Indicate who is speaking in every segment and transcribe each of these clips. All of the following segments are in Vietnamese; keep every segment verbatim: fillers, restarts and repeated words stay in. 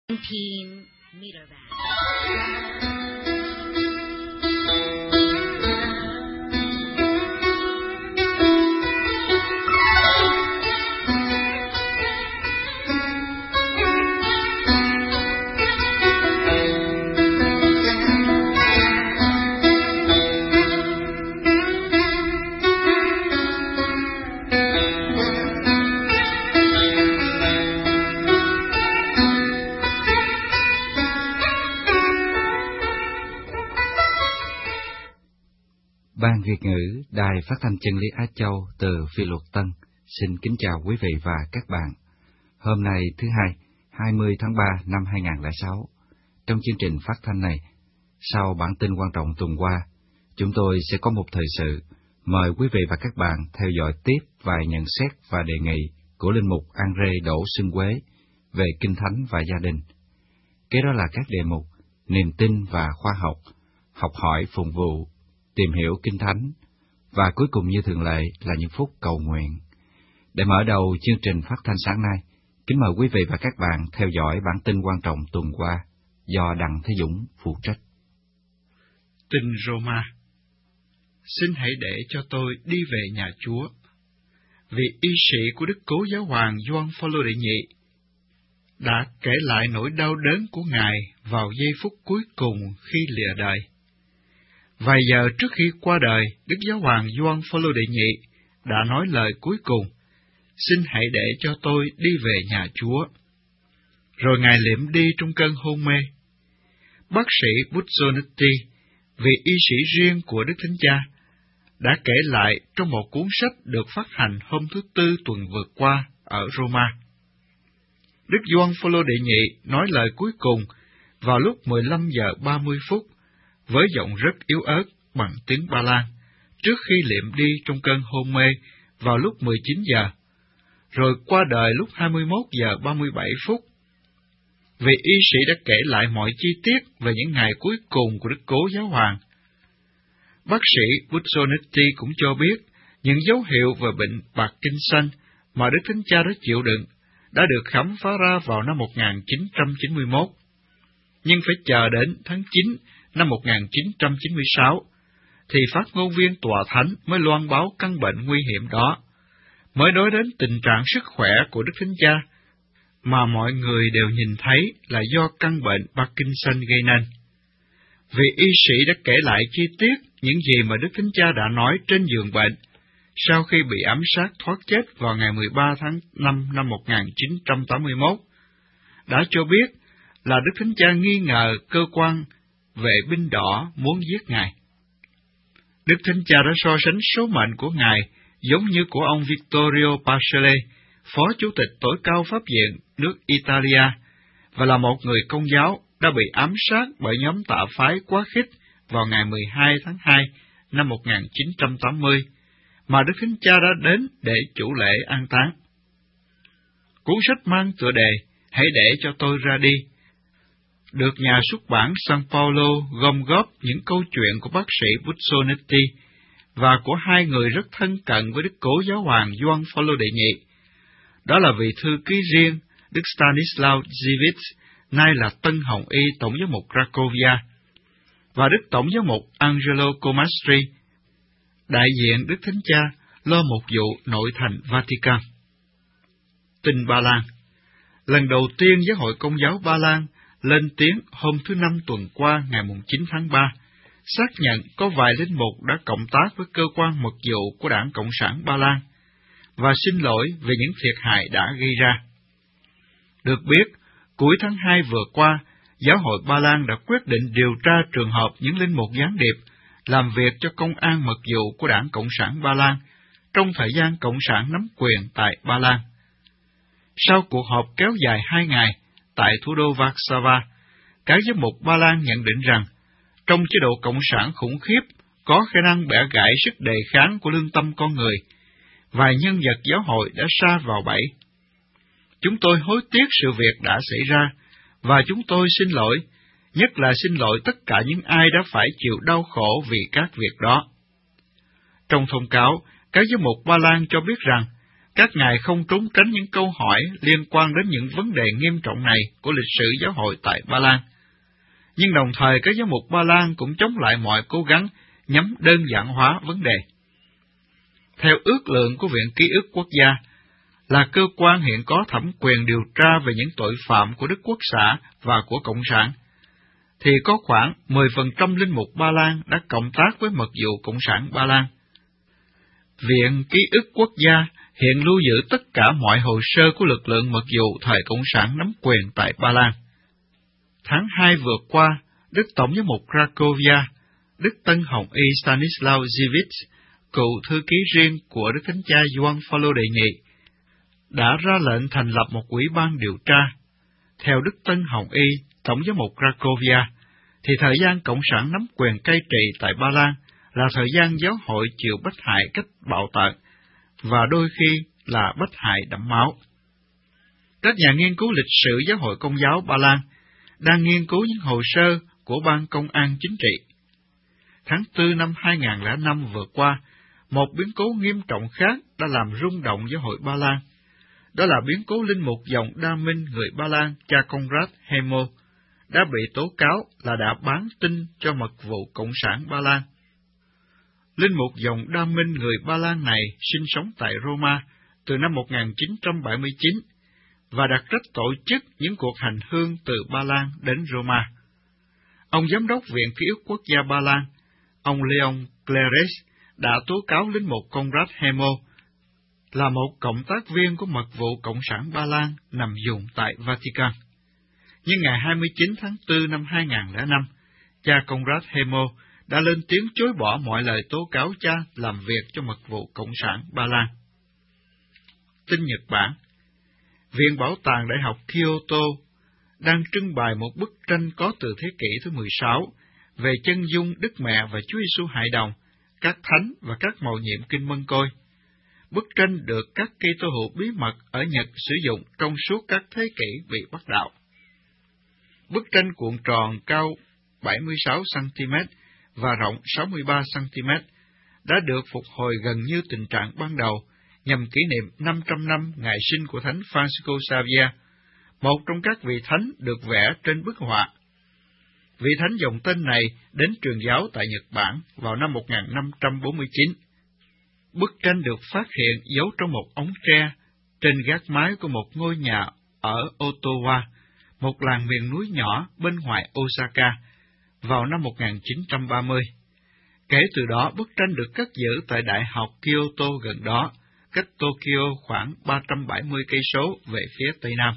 Speaker 1: nineteen meter band.
Speaker 2: Ban Việt ngữ Đài Phát thanh Chân lý Á Châu từ Phi Luật Tân xin kính chào quý vị và các bạn. Hôm nay thứ hai, hai mươi tháng ba năm hai nghìn không trăm lẻ sáu, trong chương trình phát thanh này, sau bản tin quan trọng tuần qua, chúng tôi sẽ có một thời sự mời quý vị và các bạn theo dõi tiếp vài nhận xét và đề nghị của linh mục Andre Đỗ Xuân Quế về Kinh Thánh và gia đình. Kế đó là các đề mục niềm tin và khoa học, học hỏi phụng vụ, tìm hiểu Kinh Thánh, và cuối cùng như thường lệ là những phút cầu nguyện. Để mở đầu chương trình phát thanh sáng nay, kính mời quý vị và các bạn theo dõi bản tin quan trọng tuần qua do Đặng Thế Dũng phụ trách.
Speaker 3: Tin Roma. Xin hãy để cho tôi đi về nhà Chúa. Vị y sĩ của Đức Cố Giáo hoàng Gioan Phaolô đệ nhị đã kể lại nỗi đau đớn của Ngài vào giây phút cuối cùng khi lìa đời. Vài giờ trước khi qua đời, Đức Giáo hoàng Gioan Phaolô đệ nhị đã nói lời cuối cùng: "Xin hãy để cho tôi đi về nhà Chúa." Rồi Ngài liệm đi trong cơn hôn mê. Bác sĩ Buzzonetti, vị y sĩ riêng của Đức Thánh Cha, đã kể lại trong một cuốn sách được phát hành hôm thứ Tư tuần vừa qua ở Roma. Đức Gioan Phaolô đệ nhị nói lời cuối cùng vào lúc mười lăm giờ ba mươi phút, với giọng rất yếu ớt bằng tiếng Ba Lan, trước khi liệm đi trong cơn hôn mê vào lúc mười chín giờ, rồi qua đời lúc hai mươi mốt giờ ba mươi bảy phút. Vị y sĩ đã kể lại mọi chi tiết về những ngày cuối cùng của Đức Cố Giáo hoàng. Bác sĩ Buzzonetti cũng cho biết những dấu hiệu về bệnh Parkinson mà Đức Thánh Cha đã chịu đựng đã được khám phá ra vào năm một nghìn chín trăm chín mươi mốt, nhưng phải chờ đến tháng chín năm một nghìn chín trăm chín mươi sáu, thì phát ngôn viên tòa thánh mới loan báo căn bệnh nguy hiểm đó, mới nói đến tình trạng sức khỏe của Đức Thánh Cha, mà mọi người đều nhìn thấy là do căn bệnh Parkinson gây nên. Vị y sĩ đã kể lại chi tiết những gì mà Đức Thánh Cha đã nói trên giường bệnh, sau khi bị ám sát thoát chết vào ngày mười ba tháng năm năm một nghìn chín trăm tám mươi mốt, đã cho biết là Đức Thánh Cha nghi ngờ cơ quan vệ binh đỏ muốn giết Ngài. Đức Thánh Cha đã so sánh số mệnh của Ngài giống như của ông Vittorio Pacelli, phó chủ tịch tối cao pháp viện nước Italia, và là một người Công giáo đã bị ám sát bởi nhóm tạ phái quá khích vào ngày mười hai tháng hai năm một nghìn chín trăm tám mươi, mà Đức Thánh Cha đã đến để chủ lễ an táng. Cuốn sách mang tựa đề "Hãy để cho tôi ra đi" được nhà xuất bản San Paolo gom góp những câu chuyện của bác sĩ Buzzonetti và của hai người rất thân cận với Đức Cố Giáo hoàng Gioan Phaolô đệ nhị. Đó là vị thư ký riêng Đức Stanislaw Dziwisz, nay là Tân Hồng Y Tổng giám mục Cracovia, và Đức Tổng giám mục Angelo Comastri, đại diện Đức Thánh Cha lo mục vụ nội thành Vatican. Tin Ba Lan. Lần đầu tiên Giáo hội Công giáo Ba Lan lên tiếng hôm thứ Năm tuần qua ngày chín tháng ba, xác nhận có vài linh mục đã cộng tác với cơ quan mật vụ của Đảng Cộng sản Ba Lan, và xin lỗi về những thiệt hại đã gây ra. Được biết, cuối tháng hai vừa qua, Giáo hội Ba Lan đã quyết định điều tra trường hợp những linh mục gián điệp làm việc cho công an mật vụ của Đảng Cộng sản Ba Lan trong thời gian Cộng sản nắm quyền tại Ba Lan. Sau cuộc họp kéo dài hai ngày tại thủ đô Warsaw, các giám mục Ba Lan nhận định rằng, trong chế độ Cộng sản khủng khiếp có khả năng bẻ gãy sức đề kháng của lương tâm con người, vài nhân vật giáo hội đã sa vào bẫy. Chúng tôi hối tiếc sự việc đã xảy ra, và chúng tôi xin lỗi, nhất là xin lỗi tất cả những ai đã phải chịu đau khổ vì các việc đó. Trong thông cáo, các giám mục Ba Lan cho biết rằng, Các ngài không trốn tránh những câu hỏi liên quan đến những vấn đề nghiêm trọng này của lịch sử giáo hội tại Ba Lan. Nhưng đồng thời các giám mục Ba Lan cũng chống lại mọi cố gắng nhằm đơn giản hóa vấn đề. Theo ước lượng của Viện Ký ức Quốc gia, là cơ quan hiện có thẩm quyền điều tra về những tội phạm của Đức Quốc xã và của Cộng sản, thì có khoảng mười phần trăm linh mục Ba Lan đã cộng tác với mật vụ Cộng sản Ba Lan. Viện Ký ức Quốc gia hiện lưu giữ tất cả mọi hồ sơ của lực lượng mật vụ thời Cộng sản nắm quyền tại Ba Lan. Tháng hai vừa qua, Đức Tổng giám mục Cracovia, Đức Tân Hồng Y Stanislaw Dziwisz, cựu thư ký riêng của Đức Thánh Cha Gioan Phaolô đệ nhị, đã ra lệnh thành lập một ủy ban điều tra. Theo Đức Tân Hồng Y, Tổng giám mục Cracovia, thì thời gian Cộng sản nắm quyền cai trị tại Ba Lan là thời gian giáo hội chịu bách hại cách bạo tợn, và đôi khi là bách hại đẫm máu. Các nhà nghiên cứu lịch sử giáo hội Công giáo Ba Lan đang nghiên cứu những hồ sơ của Ban Công an Chính trị. Tháng tư năm hai nghìn không trăm lẻ năm vừa qua, một biến cố nghiêm trọng khác đã làm rung động giáo hội Ba Lan. Đó là biến cố linh mục dòng Đa Minh người Ba Lan cha Konrad Hemo đã bị tố cáo là đã bán tin cho mật vụ Cộng sản Ba Lan. Linh mục dòng Đa Minh người Ba Lan này sinh sống tại Roma từ năm một nghìn chín trăm bảy mươi chín và đặt trách tổ chức những cuộc hành hương từ Ba Lan đến Roma. Ông Giám đốc Viện Ký ức Quốc gia Ba Lan, ông Leon Clares, đã tố cáo linh mục Konrad Hemo là một cộng tác viên của mật vụ Cộng sản Ba Lan nằm vùng tại Vatican. Nhưng ngày hai mươi chín tháng tư năm hai nghìn không trăm lẻ năm, cha Konrad Hemo đã lên tiếng chối bỏ mọi lời tố cáo cha làm việc cho mật vụ Cộng sản Ba Lan. Tin Nhật Bản. Viện Bảo tàng Đại học Kyoto đang trưng bày một bức tranh có từ thế kỷ thứ mười sáu về chân dung Đức Mẹ và Chúa Giêsu Hài Đồng, các thánh và các mầu nhiệm kinh mân côi. Bức tranh được các Kitô hữu bí mật ở Nhật sử dụng trong suốt các thế kỷ bị bắt đạo. Bức tranh cuộn tròn cao bảy mươi sáu xăng-ti-mét và rộng sáu mươi ba xăng-ti-mét đã được phục hồi gần như tình trạng ban đầu nhằm kỷ niệm năm trăm năm ngày sinh của Thánh Francisco Xavier, một trong các vị thánh được vẽ trên bức họa. Vị thánh dòng tên này đến truyền giáo tại Nhật Bản vào năm một nghìn năm trăm bốn mươi chín. Bức tranh được phát hiện giấu trong một ống tre trên gác mái của một ngôi nhà ở Ottawa, một làng miền núi nhỏ bên ngoài Osaka, vào năm một nghìn chín trăm ba mươi. Kể từ đó, bức tranh được cất giữ tại Đại học Kyoto gần đó, cách Tokyo khoảng ba trăm bảy mươi cây số về phía tây nam.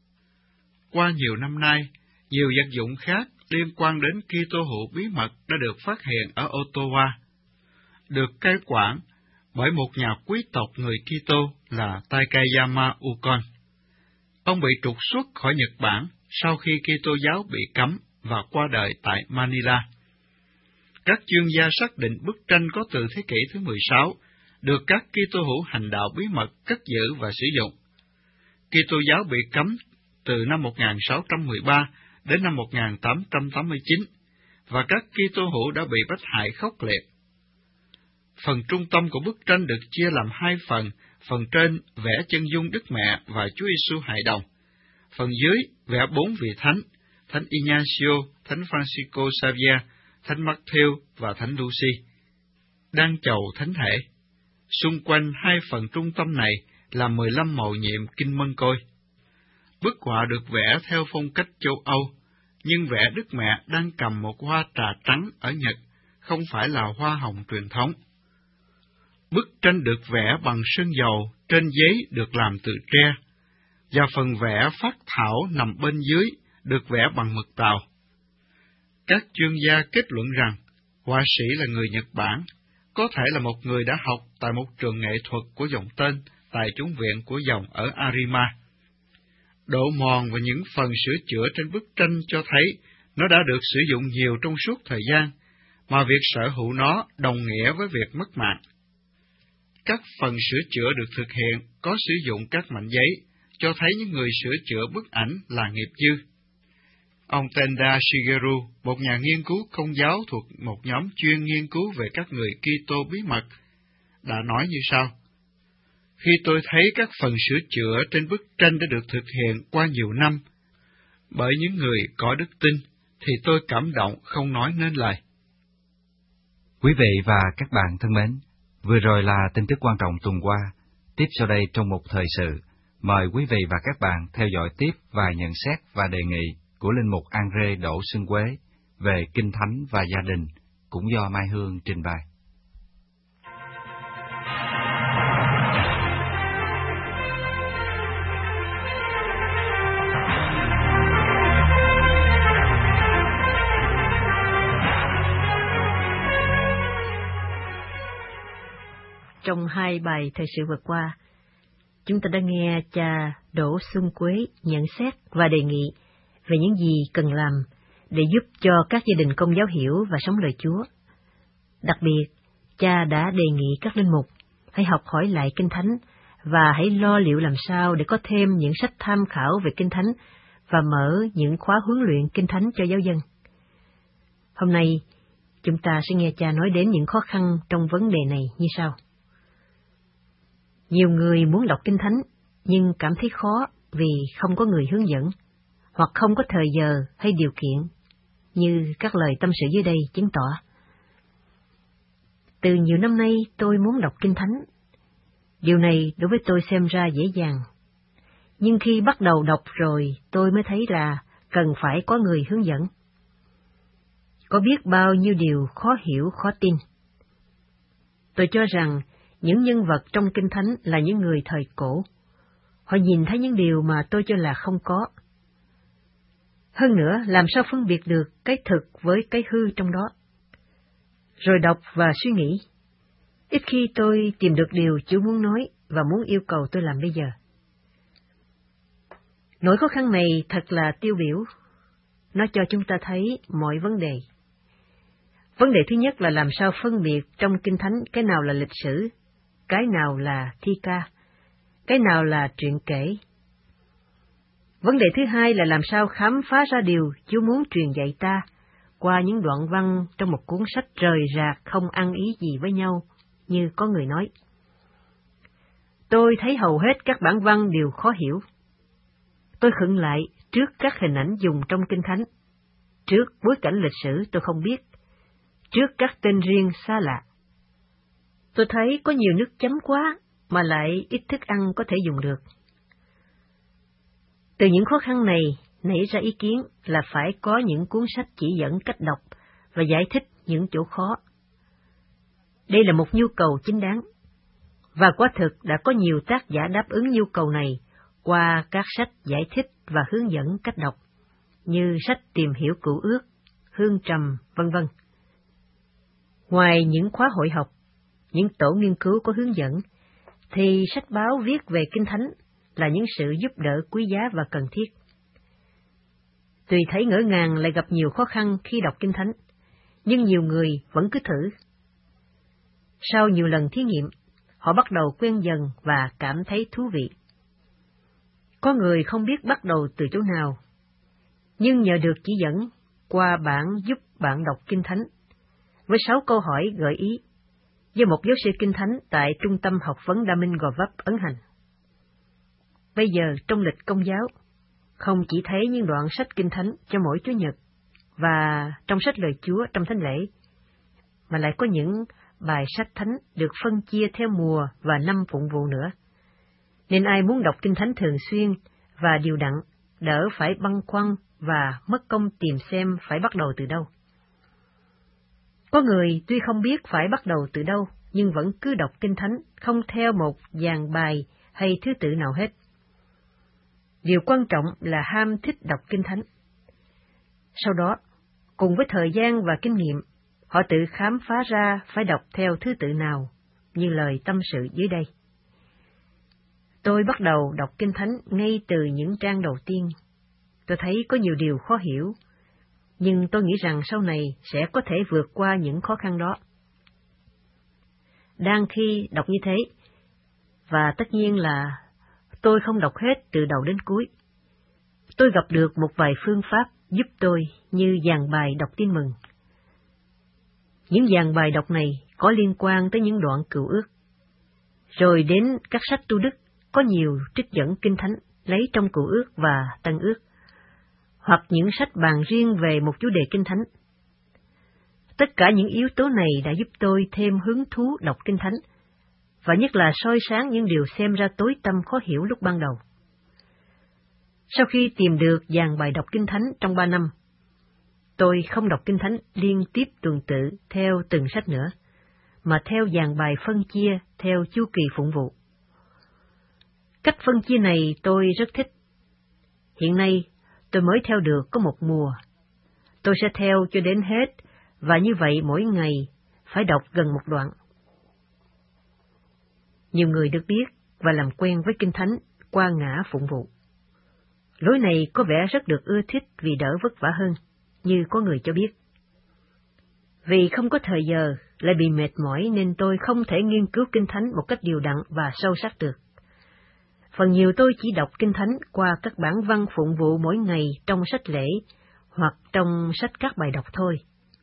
Speaker 3: Qua nhiều năm nay, nhiều vật dụng khác liên quan đến Kitô hữu bí mật đã được phát hiện ở Ottawa, được cai quản bởi một nhà quý tộc người Kitô là Takayama Ukon. Ông bị trục xuất khỏi Nhật Bản sau khi Kitô giáo bị cấm và qua đời tại Manila. Các chuyên gia xác định bức tranh có từ thế kỷ thứ mười sáu, được các Kitô hữu hành đạo bí mật cất giữ và sử dụng. Kitô giáo bị cấm từ năm một nghìn sáu trăm mười ba đến năm một nghìn tám trăm tám mươi chín, và các Kitô hữu đã bị bắt hại khốc liệt. Phần trung tâm của bức tranh được chia làm hai phần, phần trên vẽ chân dung Đức Mẹ và Chúa Giêsu Hài Đồng, phần dưới vẽ bốn vị thánh, Thánh Ignacio, Thánh Francisco Xavier, Thánh Matthew và Thánh Lucy, đang chầu thánh thể. Xung quanh hai phần trung tâm này là mười lăm mầu nhiệm kinh mân côi. Bức họa được vẽ theo phong cách châu Âu, nhưng vẽ Đức Mẹ đang cầm một hoa trà trắng ở Nhật, không phải là hoa hồng truyền thống. Bức tranh được vẽ bằng sơn dầu trên giấy được làm từ tre, và phần vẽ phác thảo nằm bên dưới được vẽ bằng mực tàu. Các chuyên gia kết luận rằng họa sĩ là người Nhật Bản, có thể là một người đã học tại một trường nghệ thuật của dòng tên tại chủng viện của dòng ở Arima. Độ mòn và những phần sửa chữa trên bức tranh cho thấy nó đã được sử dụng nhiều trong suốt thời gian, mà việc sở hữu nó đồng nghĩa với việc mất mạng. Các phần sửa chữa được thực hiện có sử dụng các mảnh giấy, cho thấy những người sửa chữa bức ảnh là nghiệp dư. Ông Tenda Shigeru, một nhà nghiên cứu công giáo thuộc một nhóm chuyên nghiên cứu về các người Kitô bí mật, đã nói như sau: Khi tôi thấy các phần sửa chữa trên bức tranh đã được thực hiện qua nhiều năm bởi những người có đức tin, thì tôi cảm động không nói nên lời.
Speaker 2: Quý vị và các bạn thân mến, vừa rồi là tin tức quan trọng tuần qua. Tiếp sau đây trong một thời sự, mời quý vị và các bạn theo dõi tiếp vài nhận xét và đề nghị của linh mục Andre Đỗ Xuân Quế về Kinh Thánh và gia đình, cũng do Mai Hương trình bày.
Speaker 4: Trong hai bài thời sự vừa qua, chúng ta đã nghe cha Đỗ Xuân Quế nhận xét và đề nghị về những gì cần làm để giúp cho các gia đình Công giáo hiểu và sống lời Chúa. Đặc biệt, cha đã đề nghị các linh mục hãy học hỏi lại Kinh Thánh và hãy lo liệu làm sao để có thêm những sách tham khảo về Kinh Thánh và mở những khóa huấn luyện Kinh Thánh cho giáo dân. Hôm nay, chúng ta sẽ nghe cha nói đến những khó khăn trong vấn đề này như sau. Nhiều người muốn đọc Kinh Thánh, nhưng cảm thấy khó vì không có người hướng dẫn, hoặc không có thời giờ hay điều kiện, như các lời tâm sự dưới đây chứng tỏ. Từ nhiều năm nay tôi muốn đọc Kinh Thánh. Điều này đối với tôi xem ra dễ dàng. Nhưng khi bắt đầu đọc rồi tôi mới thấy là cần phải có người hướng dẫn. Có biết bao nhiêu điều khó hiểu, khó tin. Tôi cho rằng những nhân vật trong Kinh Thánh là những người thời cổ. Họ nhìn thấy những điều mà tôi cho là không có. Hơn nữa, làm sao phân biệt được cái thực với cái hư trong đó? Rồi đọc và suy nghĩ. Ít khi tôi tìm được điều Chúa muốn nói và muốn yêu cầu tôi làm bây giờ. Nỗi khó khăn này thật là tiêu biểu. Nó cho chúng ta thấy mọi vấn đề. Vấn đề thứ nhất là làm sao phân biệt trong Kinh Thánh cái nào là lịch sử, cái nào là thi ca, cái nào là truyện kể. Vấn đề thứ hai là làm sao khám phá ra điều Chúa muốn truyền dạy ta qua những đoạn văn trong một cuốn sách rời rạc không ăn ý gì với nhau, như có người nói. Tôi thấy hầu hết các bản văn đều khó hiểu. Tôi khựng lại trước các hình ảnh dùng trong Kinh Thánh, trước bối cảnh lịch sử tôi không biết, trước các tên riêng xa lạ. Tôi thấy có nhiều nước chấm quá, mà lại ít thức ăn có thể dùng được. Từ những khó khăn này, nảy ra ý kiến là phải có những cuốn sách chỉ dẫn cách đọc và giải thích những chỗ khó. Đây là một nhu cầu chính đáng, và quả thực đã có nhiều tác giả đáp ứng nhu cầu này qua các sách giải thích và hướng dẫn cách đọc, như sách Tìm hiểu Cựu Ước, Hương Trầm, vân vân. Ngoài những khóa hội học, những tổ nghiên cứu có hướng dẫn, thì sách báo viết về Kinh Thánh là những sự giúp đỡ quý giá và cần thiết. Tuy thấy ngỡ ngàng lại gặp nhiều khó khăn khi đọc Kinh Thánh, nhưng nhiều người vẫn cứ thử. Sau nhiều lần thí nghiệm, họ bắt đầu quen dần và cảm thấy thú vị. Có người không biết bắt đầu từ chỗ nào, nhưng nhờ được chỉ dẫn qua bản giúp bạn đọc Kinh Thánh, với sáu câu hỏi gợi ý, do một giáo sư Kinh Thánh tại Trung tâm Học vấn Đa Minh Gò Vấp ấn hành. Bây giờ trong lịch Công giáo, không chỉ thấy những đoạn sách Kinh Thánh cho mỗi Chủ nhật và trong sách lời Chúa trong thánh lễ, mà lại có những bài sách thánh được phân chia theo mùa và năm phụng vụ nữa. Nên ai muốn đọc Kinh Thánh thường xuyên và điều đặn, đỡ phải băn khoăn và mất công tìm xem phải bắt đầu từ đâu. Có người tuy không biết phải bắt đầu từ đâu, nhưng vẫn cứ đọc Kinh Thánh không theo một dàn bài hay thứ tự nào hết. Điều quan trọng là ham thích đọc Kinh Thánh. Sau đó, cùng với thời gian và kinh nghiệm, họ tự khám phá ra phải đọc theo thứ tự nào, như lời tâm sự dưới đây. Tôi bắt đầu đọc Kinh Thánh ngay từ những trang đầu tiên. Tôi thấy có nhiều điều khó hiểu, nhưng tôi nghĩ rằng sau này sẽ có thể vượt qua những khó khăn đó. Đang khi đọc như thế, và tất nhiên là tôi không đọc hết từ đầu đến cuối, tôi gặp được một vài phương pháp giúp tôi như dàn bài đọc tin mừng. Những dàn bài đọc này có liên quan tới những đoạn Cựu Ước. Rồi đến các sách tu đức có nhiều trích dẫn Kinh Thánh lấy trong Cựu Ước và Tân Ước, hoặc những sách bàn riêng về một chủ đề Kinh Thánh. Tất cả những yếu tố này đã giúp tôi thêm hứng thú đọc Kinh Thánh, và nhất là soi sáng những điều xem ra tối tăm khó hiểu lúc ban đầu. Sau khi tìm được dàn bài đọc Kinh Thánh trong ba năm, tôi không đọc Kinh Thánh liên tiếp tuần tự theo từng sách nữa, mà theo dàn bài phân chia theo chu kỳ phụng vụ. Cách phân chia này tôi rất thích. Hiện nay, tôi mới theo được có một mùa. Tôi sẽ theo cho đến hết, và như vậy mỗi ngày phải đọc gần một đoạn. Nhiều người được biết và làm quen với Kinh Thánh qua ngã phụng vụ. Lối này có vẻ rất được ưa thích vì đỡ vất vả hơn, như có người cho biết. Vì không có thời giờ, lại bị mệt mỏi nên tôi không thể nghiên cứu Kinh Thánh một cách đều đặn và sâu sắc được. Phần nhiều tôi chỉ đọc Kinh Thánh qua các bản văn phụng vụ mỗi ngày trong sách lễ hoặc trong sách các bài đọc thôi.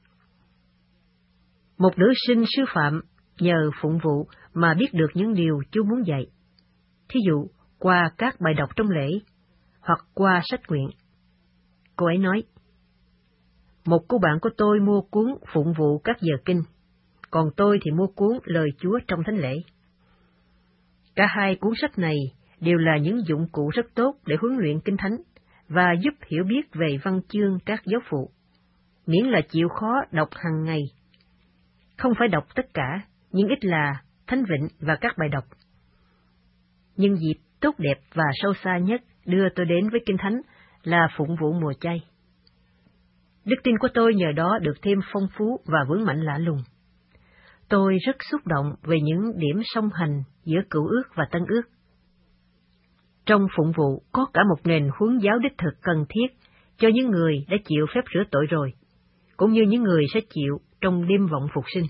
Speaker 4: Một nữ sinh sư phạm nhờ phụng vụ mà biết được những điều Chúa muốn dạy. Thí dụ, qua các bài đọc trong lễ, hoặc qua sách nguyện. Cô ấy nói, một cô bạn của tôi mua cuốn phụng vụ các giờ kinh, còn tôi thì mua cuốn lời Chúa trong thánh lễ. Cả hai cuốn sách này đều là những dụng cụ rất tốt để huấn luyện Kinh Thánh và giúp hiểu biết về văn chương các giáo phụ, miễn là chịu khó đọc hàng ngày. Không phải đọc tất cả, nhưng ít là Thánh Vịnh và các bài đọc. Nhưng dịp tốt đẹp và sâu xa nhất đưa tôi đến với Kinh Thánh là phụng vụ mùa chay. Đức tin của tôi nhờ đó được thêm phong phú và vững mạnh lạ lùng. Tôi rất xúc động về những điểm song hành giữa Cựu Ước và Tân Ước. Trong phụng vụ có cả một nền huấn giáo đích thực cần thiết cho những người đã chịu phép rửa tội rồi, cũng như những người sẽ chịu trong đêm vọng phục sinh.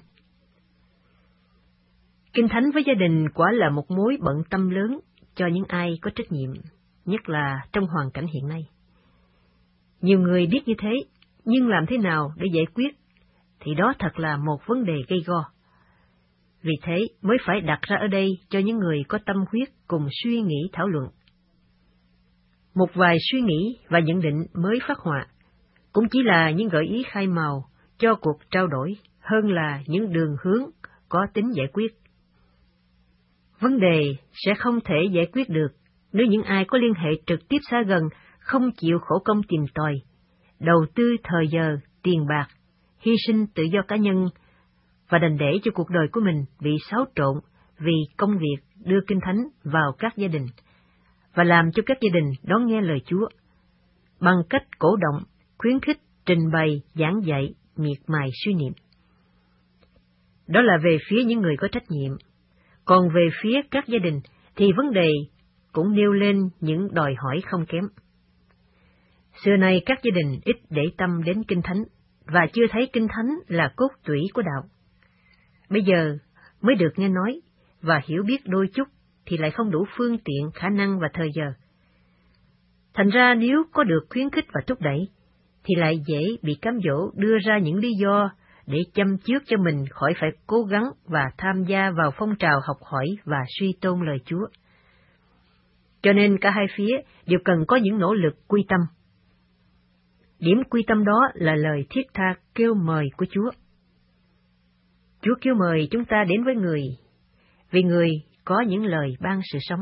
Speaker 4: Kinh Thánh với gia đình quả là một mối bận tâm lớn cho những ai có trách nhiệm, nhất là trong hoàn cảnh hiện nay. Nhiều người biết như thế, nhưng làm thế nào để giải quyết, thì đó thật là một vấn đề gây go. Vì thế mới phải đặt ra ở đây cho những người có tâm huyết cùng suy nghĩ thảo luận. Một vài suy nghĩ và nhận định mới phát họa, cũng chỉ là những gợi ý khai mào cho cuộc trao đổi hơn là những đường hướng có tính giải quyết. Vấn đề sẽ không thể giải quyết được nếu những ai có liên hệ trực tiếp xa gần không chịu khổ công tìm tòi, đầu tư thời giờ, tiền bạc, hy sinh tự do cá nhân và đành để cho cuộc đời của mình bị xáo trộn vì công việc đưa Kinh Thánh vào các gia đình và làm cho các gia đình đón nghe lời Chúa bằng cách cổ động, khuyến khích, trình bày, giảng dạy, miệt mài suy niệm. Đó là về phía những người có trách nhiệm. Còn về phía các gia đình thì vấn đề cũng nêu lên những đòi hỏi không kém. Xưa nay các gia đình ít để tâm đến Kinh Thánh và chưa thấy Kinh Thánh là cốt tủy của đạo. Bây giờ mới được nghe nói và hiểu biết đôi chút thì lại không đủ phương tiện, khả năng và thời giờ. Thành ra nếu có được khuyến khích và thúc đẩy, thì lại dễ bị cám dỗ đưa ra những lý do để châm chước cho mình khỏi phải cố gắng và tham gia vào phong trào học hỏi và suy tôn lời Chúa. Cho nên cả hai phía đều cần có những nỗ lực quy tâm. Điểm quy tâm đó là lời thiết tha kêu mời của Chúa. Chúa kêu mời chúng ta đến với người, vì người có những lời ban sự sống.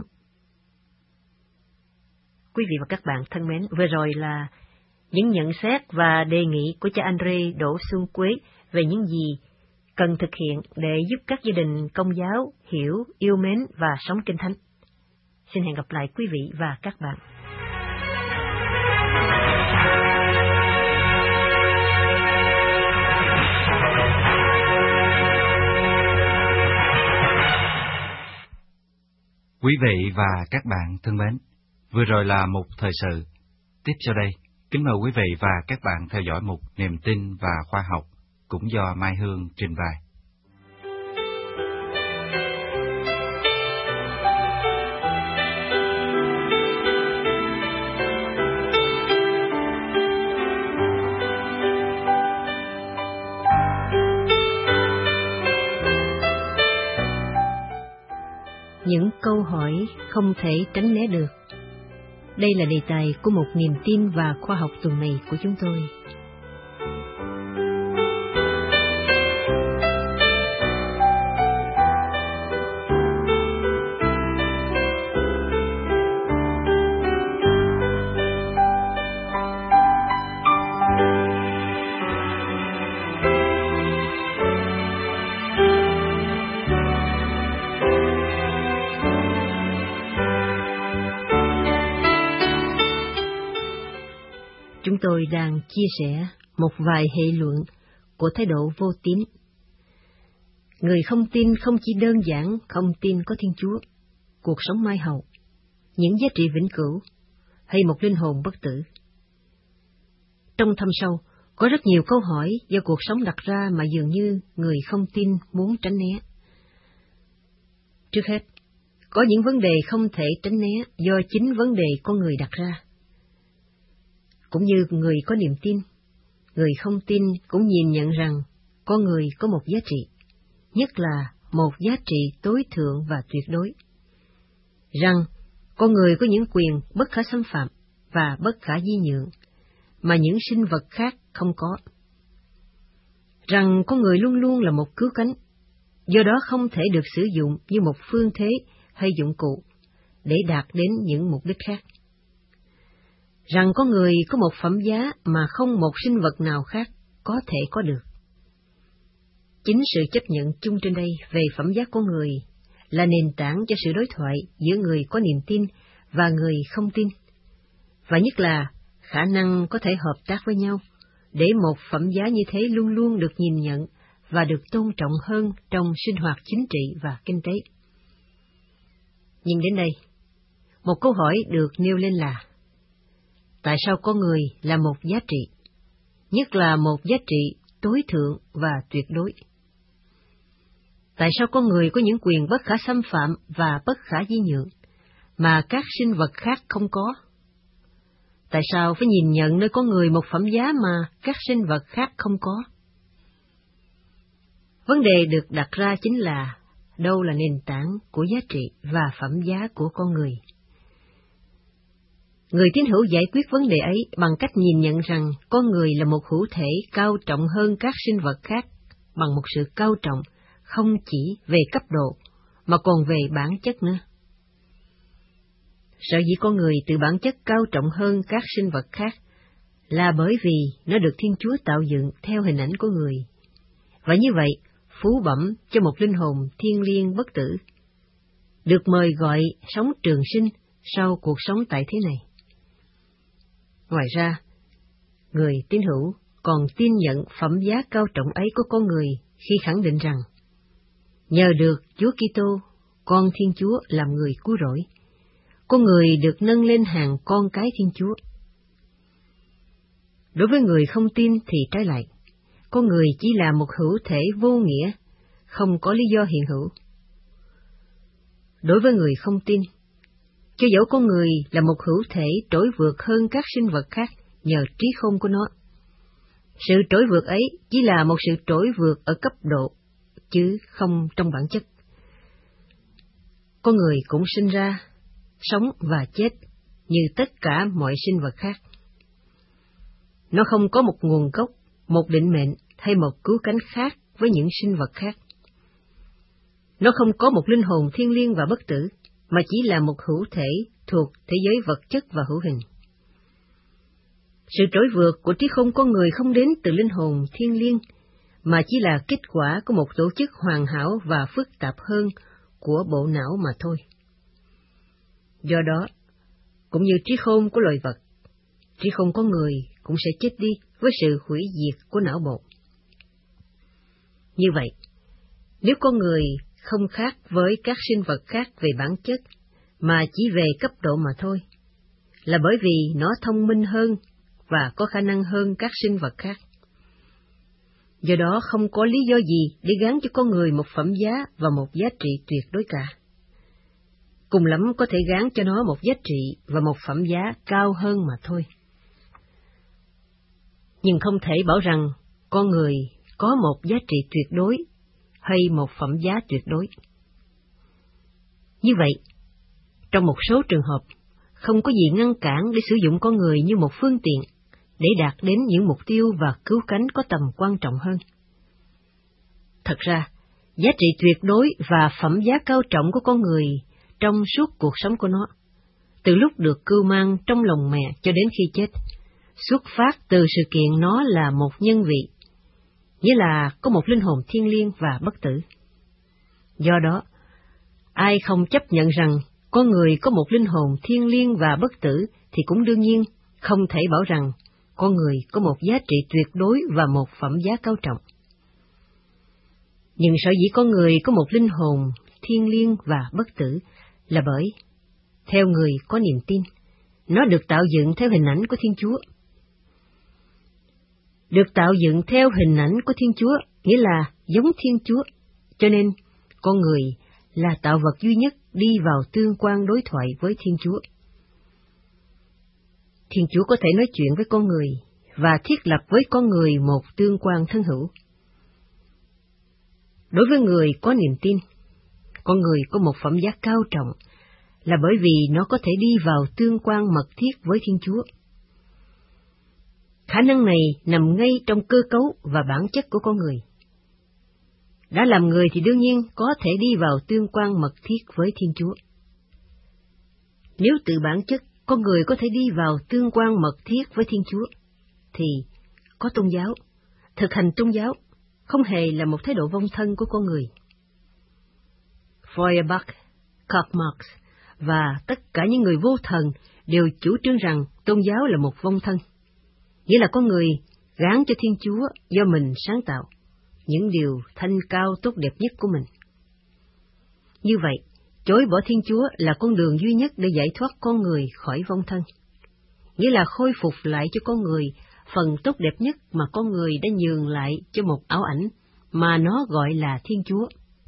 Speaker 4: Quý vị và các bạn thân mến, vừa rồi là những nhận xét và đề nghị của cha Andre Đỗ Xuân Quế về những gì cần thực hiện để giúp các gia đình Công giáo hiểu, yêu mến và sống Kinh Thánh. Xin hẹn gặp lại quý vị và các bạn.
Speaker 2: Quý vị và các bạn thân mến, vừa rồi là một thời sự. Tiếp sau đây, kính mời quý vị và các bạn theo dõi mục Niềm tin và khoa học, cũng do Mai Hương trình bày.
Speaker 4: Những câu hỏi không thể tránh né được. Đây là đề tài của một niềm tin và khoa học tuần này của chúng tôi. Chúng tôi đang chia sẻ một vài hệ luận của thái độ vô tín. Người không tin không chỉ đơn giản không tin có Thiên Chúa, cuộc sống mai hậu, những giá trị vĩnh cửu, hay một linh hồn bất tử. Trong thâm sâu, có rất nhiều câu hỏi do cuộc sống đặt ra mà dường như người không tin muốn tránh né. Trước hết, có những vấn đề không thể tránh né do chính vấn đề con người đặt ra. Cũng như người có niềm tin, người không tin cũng nhìn nhận rằng con người có một giá trị, nhất là một giá trị tối thượng và tuyệt đối. Rằng con người có những quyền bất khả xâm phạm và bất khả di nhượng, mà những sinh vật khác không có. Rằng con người luôn luôn là một cứu cánh, do đó không thể được sử dụng như một phương thế hay dụng cụ để đạt đến những mục đích khác. Rằng con người có một phẩm giá mà không một sinh vật nào khác có thể có được. Chính sự chấp nhận chung trên đây về phẩm giá con người là nền tảng cho sự đối thoại giữa người có niềm tin và người không tin, và nhất là khả năng có thể hợp tác với nhau để một phẩm giá như thế luôn luôn được nhìn nhận và được tôn trọng hơn trong sinh hoạt chính trị và kinh tế. Nhưng đến đây, một câu hỏi được nêu lên là: tại sao con người là một giá trị, nhất là một giá trị tối thượng và tuyệt đối? Tại sao con người có những quyền bất khả xâm phạm và bất khả di nhượng, mà các sinh vật khác không có? Tại sao phải nhìn nhận nơi con người một phẩm giá mà các sinh vật khác không có? Vấn đề được đặt ra chính là đâu là nền tảng của giá trị và phẩm giá của con người? Người tín hữu giải quyết vấn đề ấy bằng cách nhìn nhận rằng con người là một hữu thể cao trọng hơn các sinh vật khác bằng một sự cao trọng không chỉ về cấp độ mà còn về bản chất nữa. Sở dĩ con người từ bản chất cao trọng hơn các sinh vật khác là bởi vì nó được Thiên Chúa tạo dựng theo hình ảnh của người, và như vậy phú bẩm cho một linh hồn thiêng liêng bất tử, được mời gọi sống trường sinh sau cuộc sống tại thế này. Ngoài ra, người tín hữu còn tin nhận phẩm giá cao trọng ấy của con người khi khẳng định rằng nhờ được Chúa Kitô, con Thiên Chúa làm người cứu rỗi, con người được nâng lên hàng con cái Thiên Chúa. Đối với người không tin thì trái lại, con người chỉ là một hữu thể vô nghĩa, không có lý do hiện hữu. Đối với người không tin, cho dẫu con người là một hữu thể trỗi vượt hơn các sinh vật khác nhờ trí khôn của nó, sự trỗi vượt ấy chỉ là một sự trỗi vượt ở cấp độ, chứ không trong bản chất. Con người cũng sinh ra, sống và chết như tất cả mọi sinh vật khác. Nó không có một nguồn gốc, một định mệnh hay một cứu cánh khác với những sinh vật khác. Nó không có một linh hồn thiêng liêng và bất tử, mà chỉ là một hữu thể thuộc thế giới vật chất và hữu hình. Sự trỗi vượt của trí khôn con người không đến từ linh hồn thiêng liêng, mà chỉ là kết quả của một tổ chức hoàn hảo và phức tạp hơn của bộ não mà thôi. Do đó, cũng như trí khôn của loài vật, trí khôn con người cũng sẽ chết đi với sự hủy diệt của não bộ. Như vậy, nếu con người không khác với các sinh vật khác về bản chất, mà chỉ về cấp độ mà thôi, là bởi vì nó thông minh hơn và có khả năng hơn các sinh vật khác. Do đó không có lý do gì để gán cho con người một phẩm giá và một giá trị tuyệt đối cả. Cùng lắm có thể gán cho nó một giá trị và một phẩm giá cao hơn mà thôi. Nhưng không thể bảo rằng con người có một giá trị tuyệt đối hay một phẩm giá tuyệt đối. Như vậy, trong một số trường hợp, không có gì ngăn cản để sử dụng con người như một phương tiện để đạt đến những mục tiêu và cứu cánh có tầm quan trọng hơn. Thật ra, giá trị tuyệt đối và phẩm giá cao trọng của con người trong suốt cuộc sống của nó, từ lúc được cưu mang trong lòng mẹ cho đến khi chết, xuất phát từ sự kiện nó là một nhân vị, nghĩa là có một linh hồn thiêng liêng và bất tử. Do đó, ai không chấp nhận rằng con người có một linh hồn thiêng liêng và bất tử thì cũng đương nhiên không thể bảo rằng con người có một giá trị tuyệt đối và một phẩm giá cao trọng. Nhưng sở dĩ con người có một linh hồn thiêng liêng và bất tử là bởi, theo người có niềm tin, nó được tạo dựng theo hình ảnh của Thiên Chúa. Được tạo dựng theo hình ảnh của Thiên Chúa nghĩa là giống Thiên Chúa, cho nên con người là tạo vật duy nhất đi vào tương quan đối thoại với Thiên Chúa. Thiên Chúa có thể nói chuyện với con người và thiết lập với con người một tương quan thân hữu. Đối với người có niềm tin, con người có một phẩm giá cao trọng là bởi vì nó có thể đi vào tương quan mật thiết với Thiên Chúa. Khả năng này nằm ngay trong cơ cấu và bản chất của con người. Đã làm người thì đương nhiên có thể đi vào tương quan mật thiết với Thiên Chúa. Nếu từ bản chất con người có thể đi vào tương quan mật thiết với Thiên Chúa, thì có tôn giáo, thực hành tôn giáo không hề là một thái độ vong thân của con người. Feuerbach, Karl Marx và tất cả những người vô thần đều chủ trương rằng tôn giáo là một vong thân, nghĩa là con người gán cho Thiên Chúa do mình sáng tạo những điều thanh cao tốt đẹp nhất của mình. Như vậy, chối bỏ Thiên Chúa là con đường duy nhất để giải thoát con người khỏi vong thân, nghĩa là khôi phục lại cho con người phần tốt đẹp nhất mà con người đã nhường lại cho một ảo ảnh mà nó gọi là Thiên Chúa.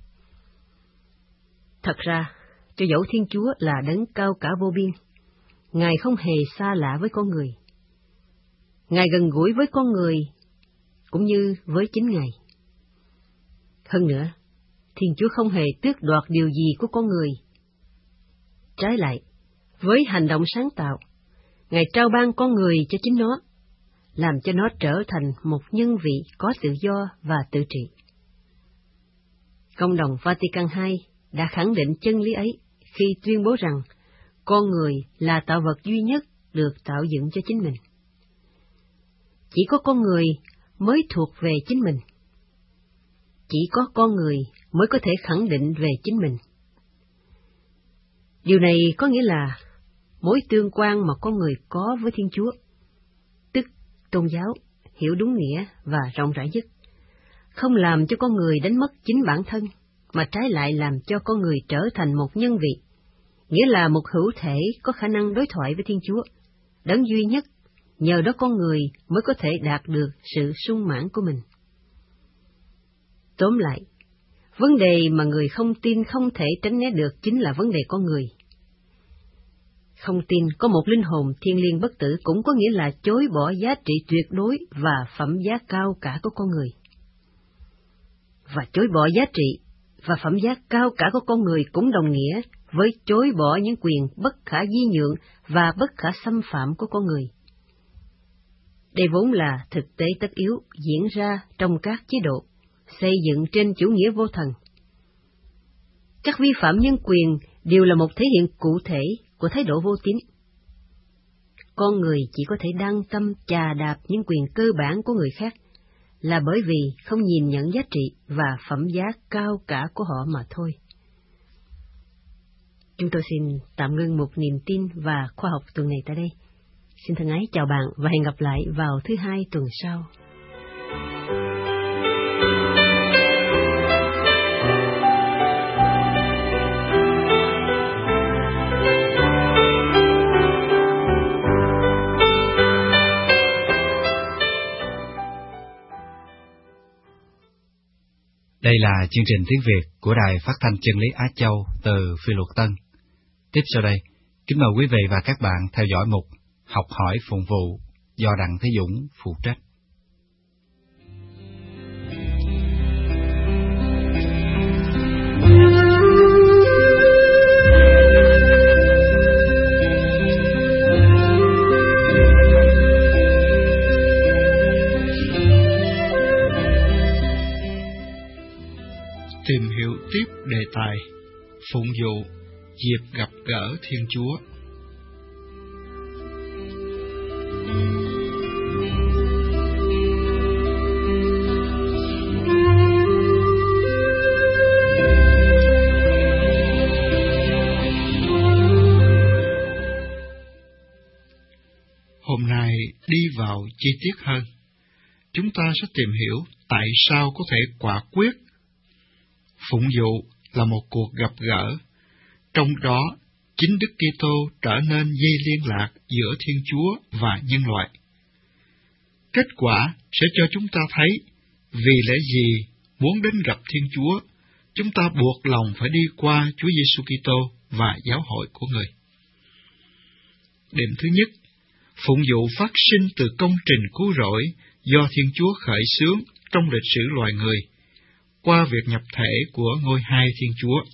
Speaker 4: Thật ra, cho dẫu Thiên Chúa là đấng cao cả vô biên, Ngài không hề xa lạ với con người. Ngài gần gũi với con người, cũng như với chính Ngài. Hơn nữa, Thiên Chúa không hề tước đoạt điều gì của con người. Trái lại, với hành động sáng tạo, Ngài trao ban con người cho chính nó, làm cho nó trở thành một nhân vị có tự do và tự trị. Công đồng Vatican hai đã khẳng định chân lý ấy khi tuyên bố rằng con người là tạo vật duy nhất được tạo dựng cho chính mình. Chỉ có con người mới thuộc về chính mình. Chỉ có con người mới có thể khẳng định về chính mình. Điều này có nghĩa là mối tương quan mà con người có với Thiên Chúa, tức tôn giáo, hiểu đúng nghĩa và rộng rãi nhất, không làm cho con người đánh mất chính bản thân, mà trái lại làm cho con người trở thành một nhân vị, nghĩa là một hữu thể có khả năng đối thoại với Thiên Chúa, đấng duy nhất, nhờ đó con người mới có thể đạt được sự sung mãn của mình. Tóm lại, vấn đề mà người không tin không thể tránh né được chính là vấn đề con người. Không tin có một linh hồn thiêng liêng bất tử cũng có nghĩa là chối bỏ giá trị tuyệt đối và phẩm giá cao cả của con người. Và chối bỏ giá trị và phẩm giá cao cả của con người cũng đồng nghĩa với chối bỏ những quyền bất khả di nhượng và bất khả xâm phạm của con người. Đây vốn là thực tế tất yếu diễn ra trong các chế độ xây dựng trên chủ nghĩa vô thần. Các vi phạm nhân quyền đều là một thể hiện cụ thể của thái độ vô tín. Con người chỉ có thể đăng tâm chà đạp những quyền cơ bản của người khác là bởi vì không nhìn nhận giá trị và phẩm giá cao cả của họ mà thôi. Chúng tôi xin tạm ngưng một niềm tin và khoa học tuần này tại đây. Xin thân ái chào bạn và hẹn gặp lại vào thứ hai tuần sau.
Speaker 2: Đây là chương trình tiếng Việt của Đài Phát thanh Chân lý Á Châu từ Phi Luật Tân. Tiếp sau đây, kính mời quý vị và các bạn theo dõi mục Học hỏi phụng vụ do Đặng Thế Dũng phụ trách.
Speaker 3: tìm hiểu tiếp đề tài phụng vụ dịp gặp gỡ Thiên Chúa. Hôm nay đi vào chi tiết hơn, chúng ta sẽ tìm hiểu tại sao có thể quả quyết. Phụng vụ là một cuộc gặp gỡ, trong đó chính Đức Kitô trở nên dây liên lạc giữa Thiên Chúa và nhân loại. Kết quả sẽ cho chúng ta thấy vì lẽ gì muốn đến gặp Thiên Chúa, chúng ta buộc lòng phải đi qua Chúa Giêsu Kitô và giáo hội của Người. Điểm thứ nhất, phụng vụ phát sinh từ công trình cứu rỗi do Thiên Chúa khởi xướng trong lịch sử loài người, qua việc nhập thể của ngôi hai Thiên Chúa.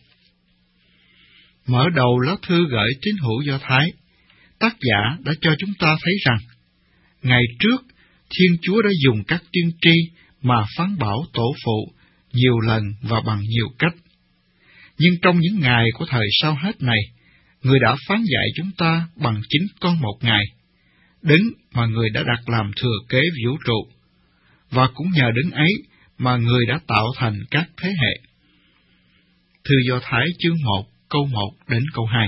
Speaker 3: Mở đầu lá thư gửi tín hữu Do Thái, tác giả đã cho chúng ta thấy rằng, ngày trước, Thiên Chúa đã dùng các tiên tri mà phán bảo tổ phụ nhiều lần và bằng nhiều cách. Nhưng trong những ngày của thời sau hết này, Người đã phán dạy chúng ta bằng chính con một Ngài, Đấng mà Người đã đặt làm thừa kế vũ trụ, và cũng nhờ Đấng ấy mà Người đã tạo thành các thế hệ. Thư Do Thái chương một, câu một đến câu hai.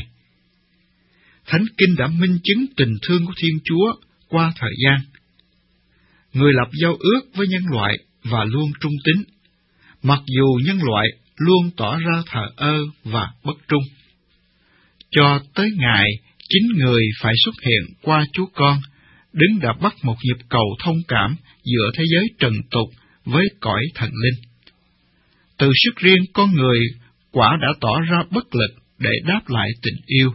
Speaker 3: Thánh Kinh đã minh chứng tình thương của Thiên Chúa qua thời gian. Người lập giao ước với nhân loại và luôn trung tín, mặc dù nhân loại luôn tỏ ra thờ ơ và bất trung. Cho tới ngày chính Người phải xuất hiện qua Chúa Con, Đấng đã bắt một nhịp cầu thông cảm giữa thế giới trần tục với cõi thần linh. Từ sức riêng con người quả đã tỏ ra bất lực để đáp lại tình yêu.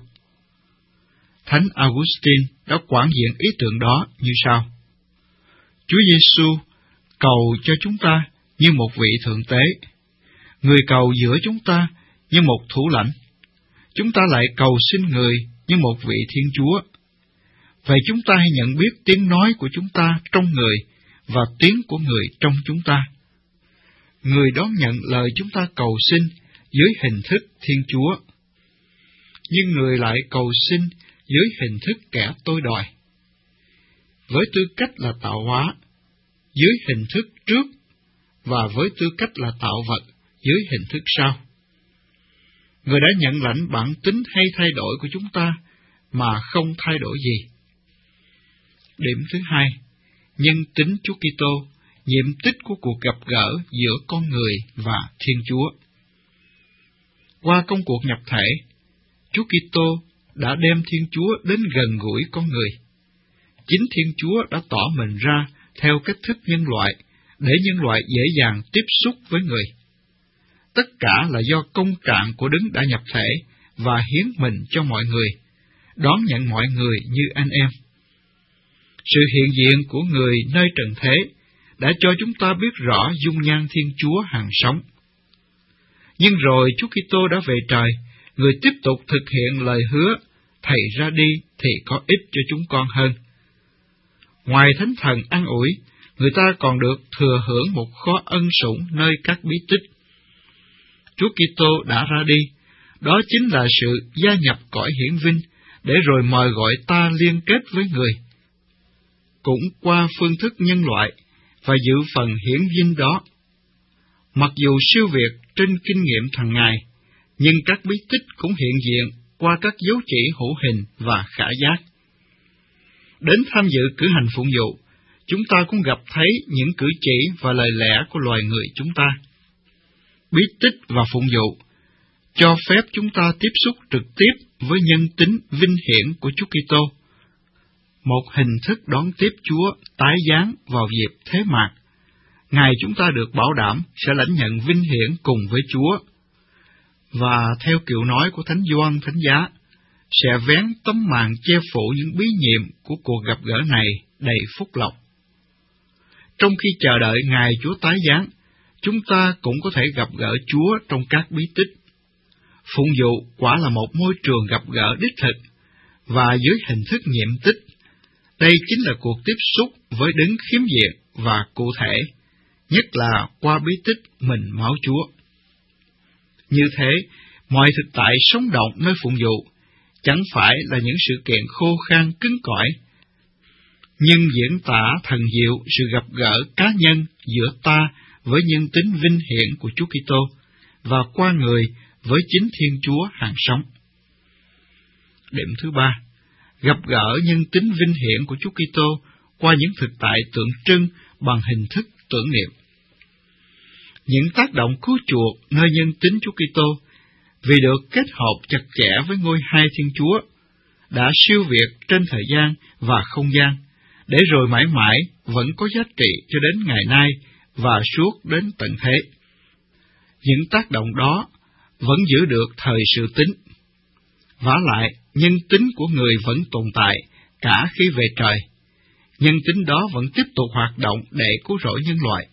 Speaker 3: Thánh Augustine đã quảng diện ý tưởng đó như sau: Chúa Giêsu cầu cho chúng ta như một vị thượng tế, Người cầu giữa chúng ta như một thủ lãnh, chúng ta lại cầu xin Người như một vị Thiên Chúa. Vậy chúng ta hãy nhận biết tiếng nói của chúng ta trong Người và tiếng của Người trong chúng ta. Người đón nhận lời chúng ta cầu xin dưới hình thức Thiên Chúa, nhưng Người lại cầu xin dưới hình thức kẻ tôi đòi, với tư cách là tạo hóa, dưới hình thức trước, và với tư cách là tạo vật, dưới hình thức sau. Người đã nhận lãnh bản tính hay thay đổi của chúng ta, mà không thay đổi gì. Điểm thứ hai, nhân tính Chúa Kitô, nhiệm tích của cuộc gặp gỡ giữa con người và Thiên Chúa. Qua công cuộc nhập thể, Chúa Kitô đã đem Thiên Chúa đến gần gũi con người. Chính Thiên Chúa đã tỏ mình ra theo cách thức nhân loại, để nhân loại dễ dàng tiếp xúc với Người. Tất cả là do công trạng của Đấng đã nhập thể và hiến mình cho mọi người, đón nhận mọi người như anh em. Sự hiện diện của Người nơi trần thế đã cho chúng ta biết rõ dung nhan Thiên Chúa hằng sống. Nhưng rồi Chúa Kitô đã về trời, Người tiếp tục thực hiện lời hứa, Thầy ra đi thì có ích cho chúng con hơn. Ngoài Thánh Thần an ủi, người ta còn được thừa hưởng một kho ân sủng nơi các bí tích. Chúa Kitô đã ra đi, đó chính là sự gia nhập cõi hiển vinh, để rồi mời gọi ta liên kết với Người. Cũng qua phương thức nhân loại và dự phần hiển vinh đó. Mặc dù siêu việt trên kinh nghiệm hàng ngày, nhưng các bí tích cũng hiện diện qua các dấu chỉ hữu hình và khả giác. Đến tham dự cử hành phụng vụ, chúng ta cũng gặp thấy những cử chỉ và lời lẽ của loài người chúng ta. Bí tích và phụng vụ cho phép chúng ta tiếp xúc trực tiếp với nhân tính vinh hiển của Chúa Kitô, một hình thức đón tiếp Chúa tái giáng vào dịp thế mạt. Ngài chúng ta được bảo đảm sẽ lãnh nhận vinh hiển cùng với Chúa, và theo kiểu nói của Thánh Gioan Thánh Giá, sẽ vén tấm màn che phủ những bí nhiệm của cuộc gặp gỡ này đầy phúc lộc. Trong khi chờ đợi Ngài Chúa tái giáng, chúng ta cũng có thể gặp gỡ Chúa trong các bí tích. Phụng vụ quả là một môi trường gặp gỡ đích thực, và dưới hình thức nhiệm tích. Đây chính là cuộc tiếp xúc với Đấng khiếm diện và cụ thể, nhất là qua bí tích mình máu Chúa. Như thế, mọi thực tại sống động nơi phụng vụ chẳng phải là những sự kiện khô khan cứng cỏi, nhưng diễn tả thần diệu sự gặp gỡ cá nhân giữa ta với nhân tính vinh hiển của Chúa Kitô và qua người với chính Thiên Chúa hàng sống. Điểm thứ ba, gặp gỡ nhân tính vinh hiển của Chúa Kitô qua những thực tại tượng trưng bằng hình thức tưởng niệm. Những tác động cứu chuộc nơi nhân tính Chúa Kitô vì được kết hợp chặt chẽ với ngôi hai Thiên Chúa đã siêu việt trên thời gian và không gian, để rồi mãi mãi vẫn có giá trị cho đến ngày nay và suốt đến tận thế. Những tác động đó vẫn giữ được thời sự tính. Vả lại, nhân tính của người vẫn tồn tại cả khi về trời. Nhân tính đó vẫn tiếp tục hoạt động để cứu rỗi nhân loại.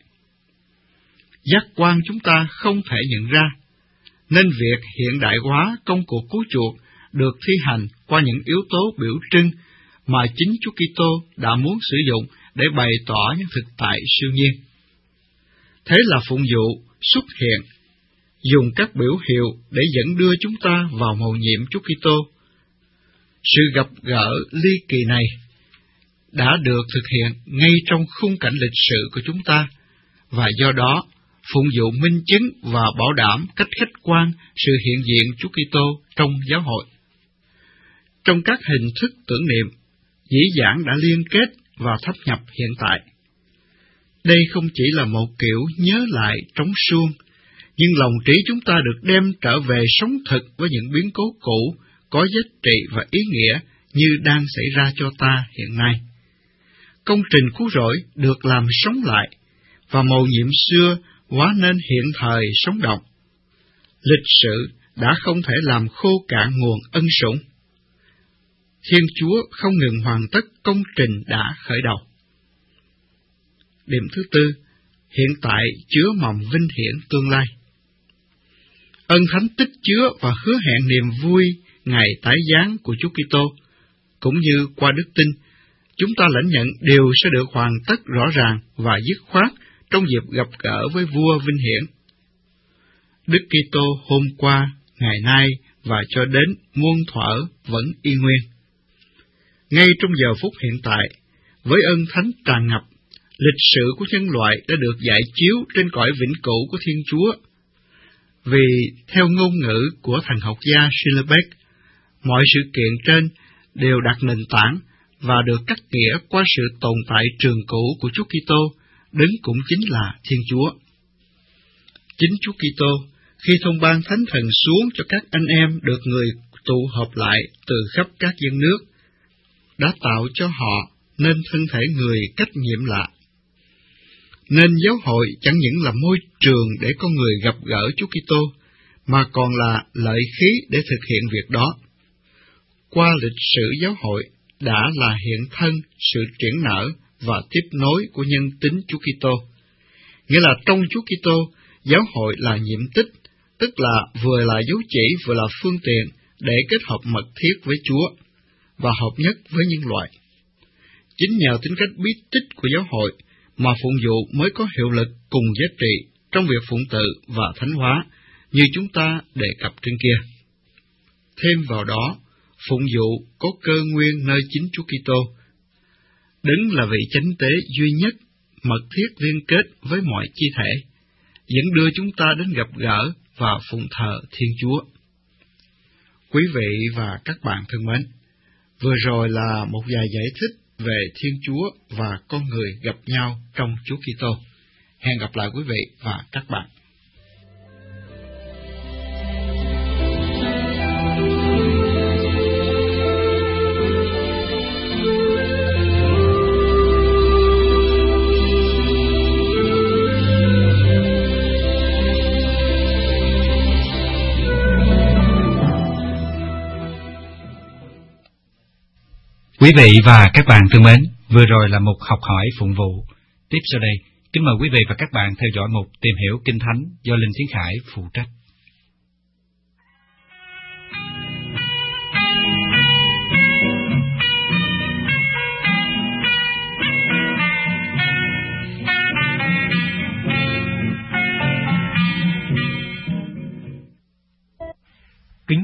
Speaker 3: Giác quan chúng ta không thể nhận ra, nên việc hiện đại hóa công cuộc cứu chuộc được thi hành qua những yếu tố biểu trưng mà chính Chúa Kitô đã muốn sử dụng để bày tỏ những thực tại siêu nhiên. Thế là phụng vụ xuất hiện, dùng các biểu hiệu để dẫn đưa chúng ta vào mầu nhiệm Chúa Kitô. Sự gặp gỡ ly kỳ này đã được thực hiện ngay trong khung cảnh lịch sử của chúng ta, và do đó phụng vụ minh chứng và bảo đảm cách khách quan sự hiện diện Chúa Kitô trong giáo hội. Trong các hình thức tưởng niệm, dĩ dãn đã liên kết và thâm nhập hiện tại. Đây không chỉ là một kiểu nhớ lại trống suông, nhưng lòng trí chúng ta được đem trở về sống thực với những biến cố cũ có giá trị và ý nghĩa như đang xảy ra cho ta hiện nay. Công trình cứu rỗi được làm sống lại, và mầu nhiệm xưa hóa nên hiện thời sống động. Lịch sử đã không thể làm khô cạn nguồn ân sủng. Thiên Chúa không ngừng hoàn tất công trình đã khởi đầu. Điểm thứ tư, hiện tại chứa mầm vinh hiển tương lai. Ân thánh tích chứa và hứa hẹn niềm vui ngày tái giáng của Chúa Kitô, cũng như qua đức tin, chúng ta lãnh nhận đều sẽ được hoàn tất rõ ràng và dứt khoát trong dịp gặp gỡ với vua vinh hiển. Đức Kitô hôm qua, ngày nay và cho đến muôn thuở vẫn y nguyên. Ngay trong giờ phút hiện tại, với ân thánh tràn ngập, lịch sử của nhân loại đã được giải chiếu trên cõi vĩnh cửu của Thiên Chúa. Vì theo ngôn ngữ của thần học gia Schillebeck, mọi sự kiện trên đều đặt nền tảng và được cắt nghĩa qua sự tồn tại trường cửu của Chúa Kitô, đấng cũng chính là Thiên Chúa. Chính Chúa Kitô, khi thông ban thánh thần xuống cho các anh em được người tụ họp lại từ khắp các dân nước, đã tạo cho họ nên thân thể người cách nhiệm lạ. Nên giáo hội chẳng những là môi trường để con người gặp gỡ Chúa Kitô, mà còn là lợi khí để thực hiện việc đó. Qua lịch sử giáo hội đã là hiện thân sự triển nở và tiếp nối của nhân tính Chúa Kitô. Nghĩa là trong Chúa Kitô, giáo hội là nhiệm tích, tức là vừa là dấu chỉ vừa là phương tiện để kết hợp mật thiết với Chúa và hợp nhất với nhân loại. Chính nhờ tính cách bí tích của giáo hội mà phụng vụ mới có hiệu lực cùng giá trị trong việc phụng tự và thánh hóa, như chúng ta đề cập trên kia. Thêm vào đó, phụng vụ có cơ nguyên nơi chính Chúa Kitô, đấng là vị chánh tế duy nhất, mật thiết liên kết với mọi chi thể, dẫn đưa chúng ta đến gặp gỡ và phụng thờ Thiên Chúa. Quý vị và các bạn thân mến, vừa rồi là một vài giải thích về Thiên Chúa và con người gặp nhau trong Chúa Kitô. Hẹn gặp lại quý vị và các bạn.
Speaker 2: Quý vị và các bạn thân mến, vừa rồi là một học hỏi phụng vụ. Tiếp sau đây, kính mời quý vị và các bạn theo dõi mục Tìm hiểu Kinh Thánh do Linh Tiến Khải phụ trách.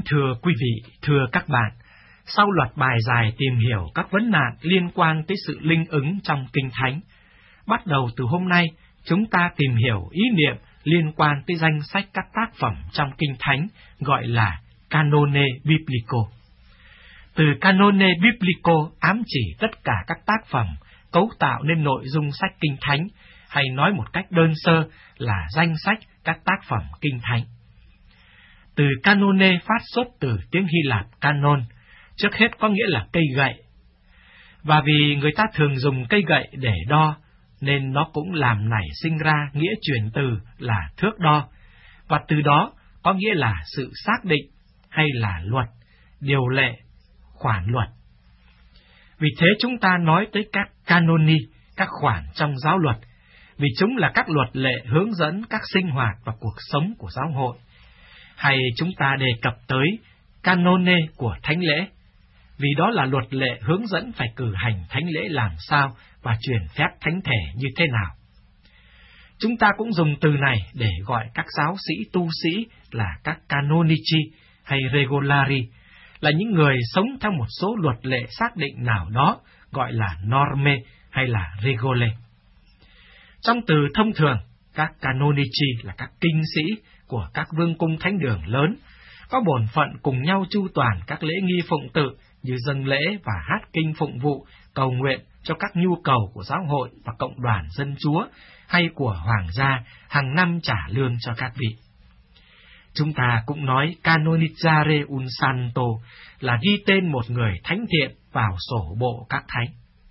Speaker 5: Thưa quý vị, thưa các bạn, sau loạt bài dài tìm hiểu các vấn nạn liên quan tới sự linh ứng trong Kinh Thánh, bắt đầu từ hôm nay, chúng ta tìm hiểu ý niệm liên quan tới danh sách các tác phẩm trong Kinh Thánh gọi là Canone Biblico. Từ Canone Biblico ám chỉ tất cả các tác phẩm cấu tạo nên nội dung sách Kinh Thánh, hay nói một cách đơn sơ là danh sách các tác phẩm Kinh Thánh. Từ Canone phát xuất từ tiếng Hy Lạp canon, trước hết có nghĩa là cây gậy. Và vì người ta thường dùng cây gậy để đo, nên nó cũng làm nảy sinh ra nghĩa chuyển từ là thước đo, và từ đó có nghĩa là sự xác định hay là luật, điều lệ, khoản luật. Vì thế chúng ta nói tới các canoni, các khoản trong giáo luật, vì chúng là các luật lệ hướng dẫn các sinh hoạt và cuộc sống của giáo hội. Hay chúng ta đề cập tới canone của thánh lễ, vì đó là luật lệ hướng dẫn phải cử hành thánh lễ làm sao và truyền phép thánh thể như thế nào. Chúng ta cũng dùng từ này để gọi các giáo sĩ tu sĩ là các canonici hay regulari, là những người sống theo một số luật lệ xác định nào đó, gọi là norme hay là regole. Trong từ thông thường, các canonici là các kinh sĩ của các vương cung thánh đường lớn, có bổn phận cùng nhau chu toàn các lễ nghi phụng tự như dâng lễ và hát kinh phụng vụ, cầu nguyện cho các nhu cầu của giáo hội và cộng đoàn dân chúa hay của hoàng gia hàng năm trả lương cho các vị. Chúng ta cũng nói canonizzare un santo là ghi tên một người thánh thiện vào sổ bộ các thánh.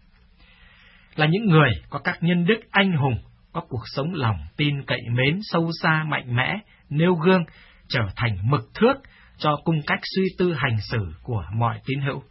Speaker 5: Là những người có các nhân đức anh hùng, có cuộc sống lòng tin cậy mến sâu xa mạnh mẽ, nêu gương, trở thành mực thước cho cung cách suy tư hành xử của mọi tín hữu.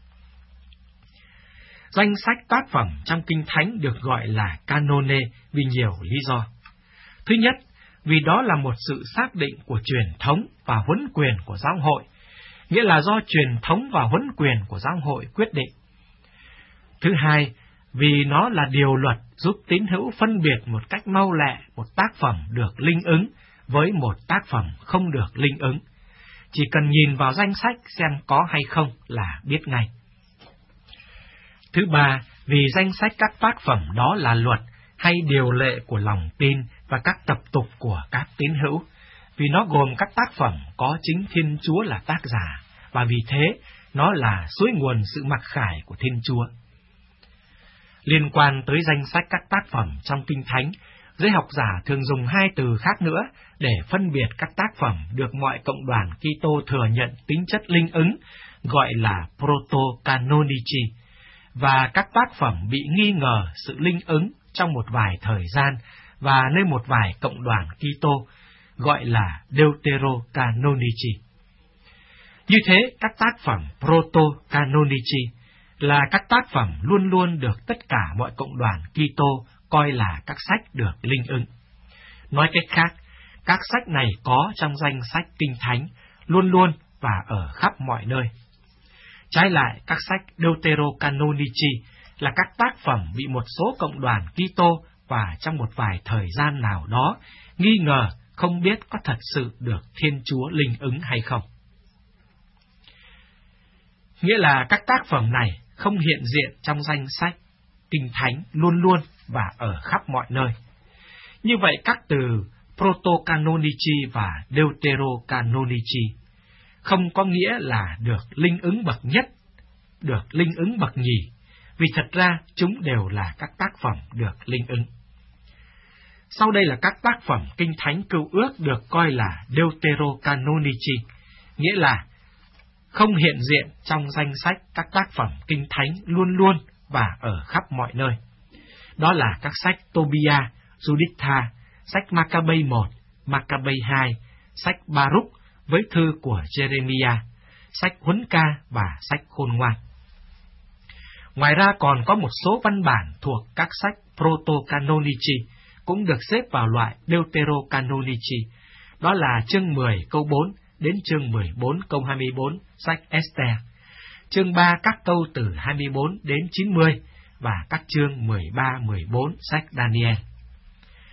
Speaker 5: Danh sách tác phẩm trong Kinh Thánh được gọi là canone vì nhiều lý do. Thứ nhất, vì đó là một sự xác định của truyền thống và huấn quyền của giáo hội, nghĩa là do truyền thống và huấn quyền của giáo hội quyết định. Thứ hai, vì nó là điều luật giúp tín hữu phân biệt một cách mau lẹ một tác phẩm được linh ứng với một tác phẩm không được linh ứng. Chỉ cần nhìn vào danh sách xem có hay không là biết ngay. Thứ ba, vì danh sách các tác phẩm đó là luật hay điều lệ của lòng tin và các tập tục của các tín hữu, vì nó gồm các tác phẩm có chính Thiên Chúa là tác giả, và vì thế nó là suối nguồn sự mặc khải của Thiên Chúa. Liên quan tới danh sách các tác phẩm trong Kinh Thánh, giới học giả thường dùng hai từ khác nữa để phân biệt các tác phẩm được mọi cộng đoàn Kitô thừa nhận tính chất linh ứng, gọi là proto-canonici, và các tác phẩm bị nghi ngờ sự linh ứng trong một vài thời gian và nơi một vài cộng đoàn Kitô, gọi là deuterocanonici. Như thế, các tác phẩm proto-canonici là các tác phẩm luôn luôn được tất cả mọi cộng đoàn Kitô coi là các sách được linh ứng. Nói cách khác, các sách này có trong danh sách Kinh Thánh luôn luôn và ở khắp mọi nơi. Trái lại, các sách deuterocanonici là các tác phẩm bị một số cộng đoàn Kitô và trong một vài thời gian nào đó nghi ngờ không biết có thật sự được Thiên Chúa linh ứng hay không. Nghĩa là các tác phẩm này không hiện diện trong danh sách Kinh Thánh luôn luôn và ở khắp mọi nơi. Như vậy, các từ proto-canonici và deuterocanonici không có nghĩa là được linh ứng bậc nhất, được linh ứng bậc nhì, vì thật ra chúng đều là các tác phẩm được linh ứng. Sau đây là các tác phẩm Kinh Thánh Cựu Ước được coi là deuterocanonici, nghĩa là không hiện diện trong danh sách các tác phẩm Kinh Thánh luôn luôn và ở khắp mọi nơi. Đó là các sách Tobia, Juditha, sách Maccabees một, Maccabees hai, sách Baruch với thư của Jeremiah, sách Huấn Ca và sách Khôn Ngoan. Ngoài ra còn có một số văn bản thuộc các sách proto-canonici cũng được xếp vào loại deuterocanonici, đó là chương mười câu bốn đến chương mười bốn câu hai mươi bốn sách Esther, chương ba các câu từ hai mươi bốn đến chín mươi và các chương mười ba mười bốn sách Daniel.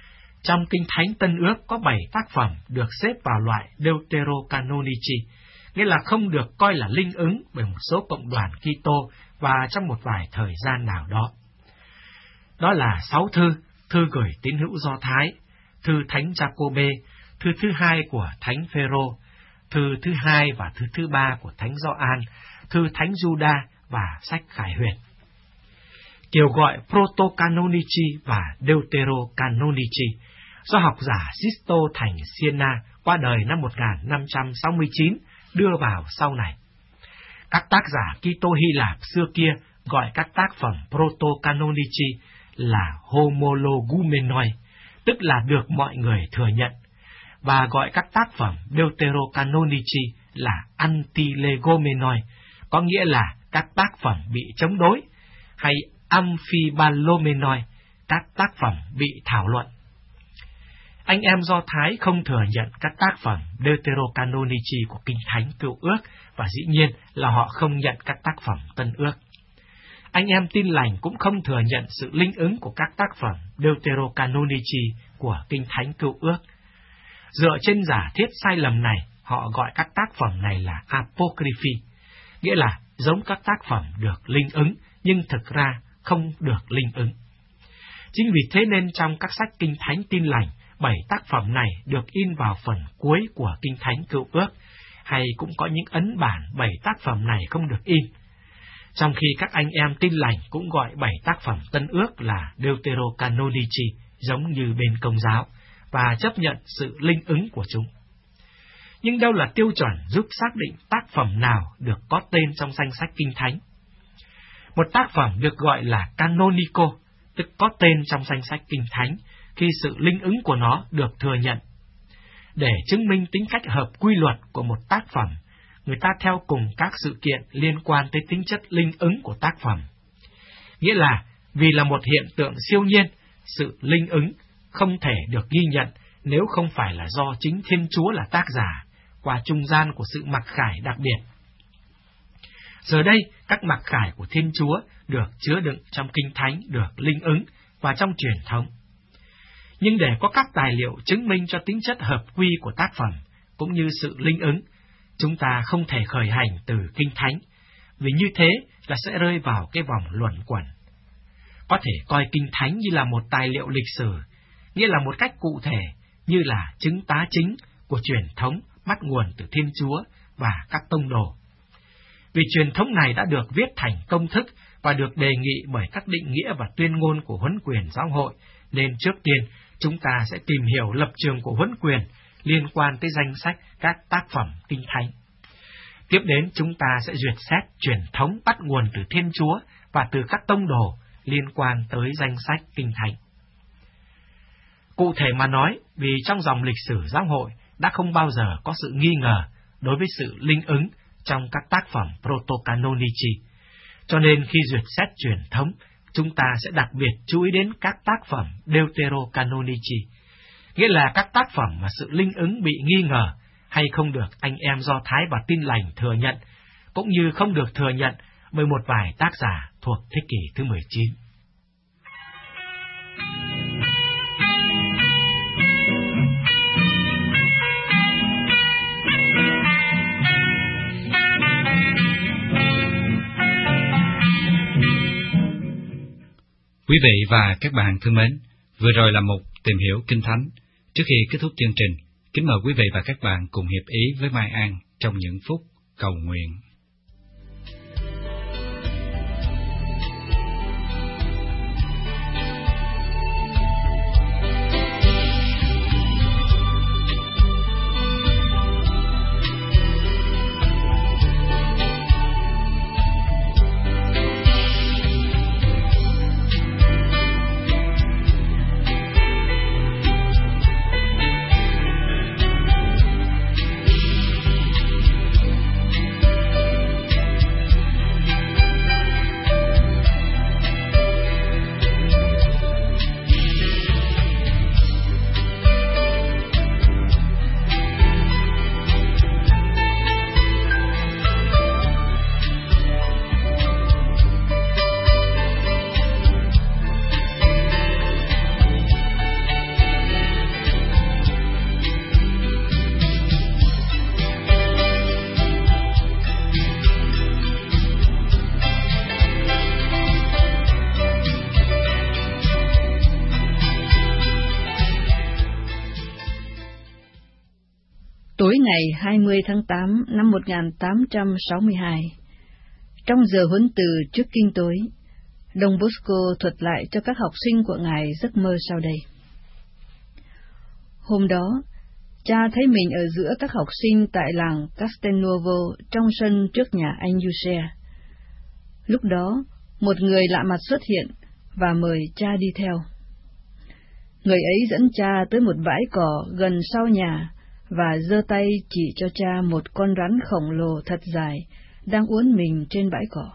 Speaker 5: Trong Kinh Thánh Tân Ước có bảy tác phẩm được xếp vào loại deuterocanonici, nghĩa là không được coi là linh ứng bởi một số cộng đoàn Kitô và trong một vài thời gian nào đó. Đó là sáu thư, thư gửi tín hữu Do Thái, thư Thánh Giacôbê, thư thứ hai của Thánh Phêrô, thư thứ hai và thư thứ ba của Thánh Gioan, thư Thánh Giuđa và sách Khải Huyền. Kiểu gọi Proto-Canonici và Deuterocanonici do học giả Sisto thành Siena qua đời năm một nghìn năm trăm sáu mươi chín đưa vào sau này. Các tác giả Kitô Hy Lạp xưa kia gọi các tác phẩm Proto-Canonici là homologumenoi, tức là được mọi người thừa nhận, và gọi các tác phẩm Deuterocanonici là antilegomenoi, có nghĩa là các tác phẩm bị chống đối, hay amphibalomenoi, các tác phẩm bị thảo luận. Anh em Do Thái không thừa nhận các tác phẩm Deuterocanonici của Kinh Thánh Cựu Ước, và dĩ nhiên là họ không nhận các tác phẩm Tân Ước. Anh em Tin Lành cũng không thừa nhận sự linh ứng của các tác phẩm Deuterocanonici của Kinh Thánh Cựu Ước. Dựa trên giả thiết sai lầm này, họ gọi các tác phẩm này là apocryphi, nghĩa là giống các tác phẩm được linh ứng, nhưng thực ra không được linh ứng. Chính vì thế nên trong các sách Kinh Thánh Tin Lành, bảy tác phẩm này được in vào phần cuối của Kinh Thánh Cựu Ước, hay cũng có những ấn bản bảy tác phẩm này không được in. Trong khi các anh em Tin Lành cũng gọi bảy tác phẩm Tân Ước là Deuterocanonici, giống như bên Công giáo, và chấp nhận sự linh ứng của chúng. Nhưng đâu là tiêu chuẩn giúp xác định tác phẩm nào được có tên trong danh sách Kinh Thánh? Một tác phẩm được gọi là canonico, tức có tên trong danh sách Kinh Thánh, khi sự linh ứng của nó được thừa nhận. Để chứng minh tính cách hợp quy luật của một tác phẩm, người ta theo cùng các sự kiện liên quan tới tính chất linh ứng của tác phẩm. Nghĩa là, vì là một hiện tượng siêu nhiên, sự linh ứng không thể được ghi nhận nếu không phải là do chính Thiên Chúa là tác giả, qua trung gian của sự mặc khải đặc biệt. Giờ đây, các mặc khải của Thiên Chúa được chứa đựng trong Kinh Thánh được linh ứng và trong truyền thống. Nhưng để có các tài liệu chứng minh cho tính chất hợp quy của tác phẩm, cũng như sự linh ứng, chúng ta không thể khởi hành từ Kinh Thánh, vì như thế là sẽ rơi vào cái vòng luẩn quẩn. Có thể coi Kinh Thánh như là một tài liệu lịch sử, nghĩa là một cách cụ thể, như là chứng tá chính của truyền thống bắt nguồn từ Thiên Chúa và các tông đồ. Vì truyền thống này đã được viết thành công thức và được đề nghị bởi các định nghĩa và tuyên ngôn của huấn quyền giáo hội, nên trước tiên chúng ta sẽ tìm hiểu lập trường của huấn quyền liên quan tới danh sách các tác phẩm Kinh Thánh. Tiếp đến chúng ta sẽ duyệt xét truyền thống bắt nguồn từ Thiên Chúa và từ các tông đồ liên quan tới danh sách Kinh Thánh. Cụ thể mà nói, vì trong dòng lịch sử giáo hội đã không bao giờ có sự nghi ngờ đối với sự linh ứng trong các tác phẩm Proto-Canonici, cho nên khi duyệt xét truyền thống, chúng ta sẽ đặc biệt chú ý đến các tác phẩm Deuterocanonici, nghĩa là các tác phẩm mà sự linh ứng bị nghi ngờ hay không được anh em Do Thái và Tin Lành thừa nhận, cũng như không được thừa nhận bởi một vài tác giả thuộc thế kỷ thứ mười chín.
Speaker 2: Quý vị và các bạn thân mến, vừa rồi là một tìm hiểu Kinh Thánh. Trước khi kết thúc chương trình, kính mời quý vị và các bạn cùng hiệp ý với Mai An trong những phút cầu nguyện.
Speaker 6: Tối ngày hai mươi tháng tám năm một nghìn tám trăm sáu mươi hai, trong giờ huấn từ trước kinh tối, Don Bosco thuật lại cho các học sinh của Ngài giấc mơ sau đây. Hôm đó, cha thấy mình ở giữa các học sinh tại làng Castelnuovo trong sân trước nhà anh Giuse. Lúc đó, một người lạ mặt xuất hiện và mời cha đi theo. Người ấy dẫn cha tới một bãi cỏ gần sau nhà và giơ tay chỉ cho cha một con rắn khổng lồ thật dài đang uốn mình trên bãi cỏ.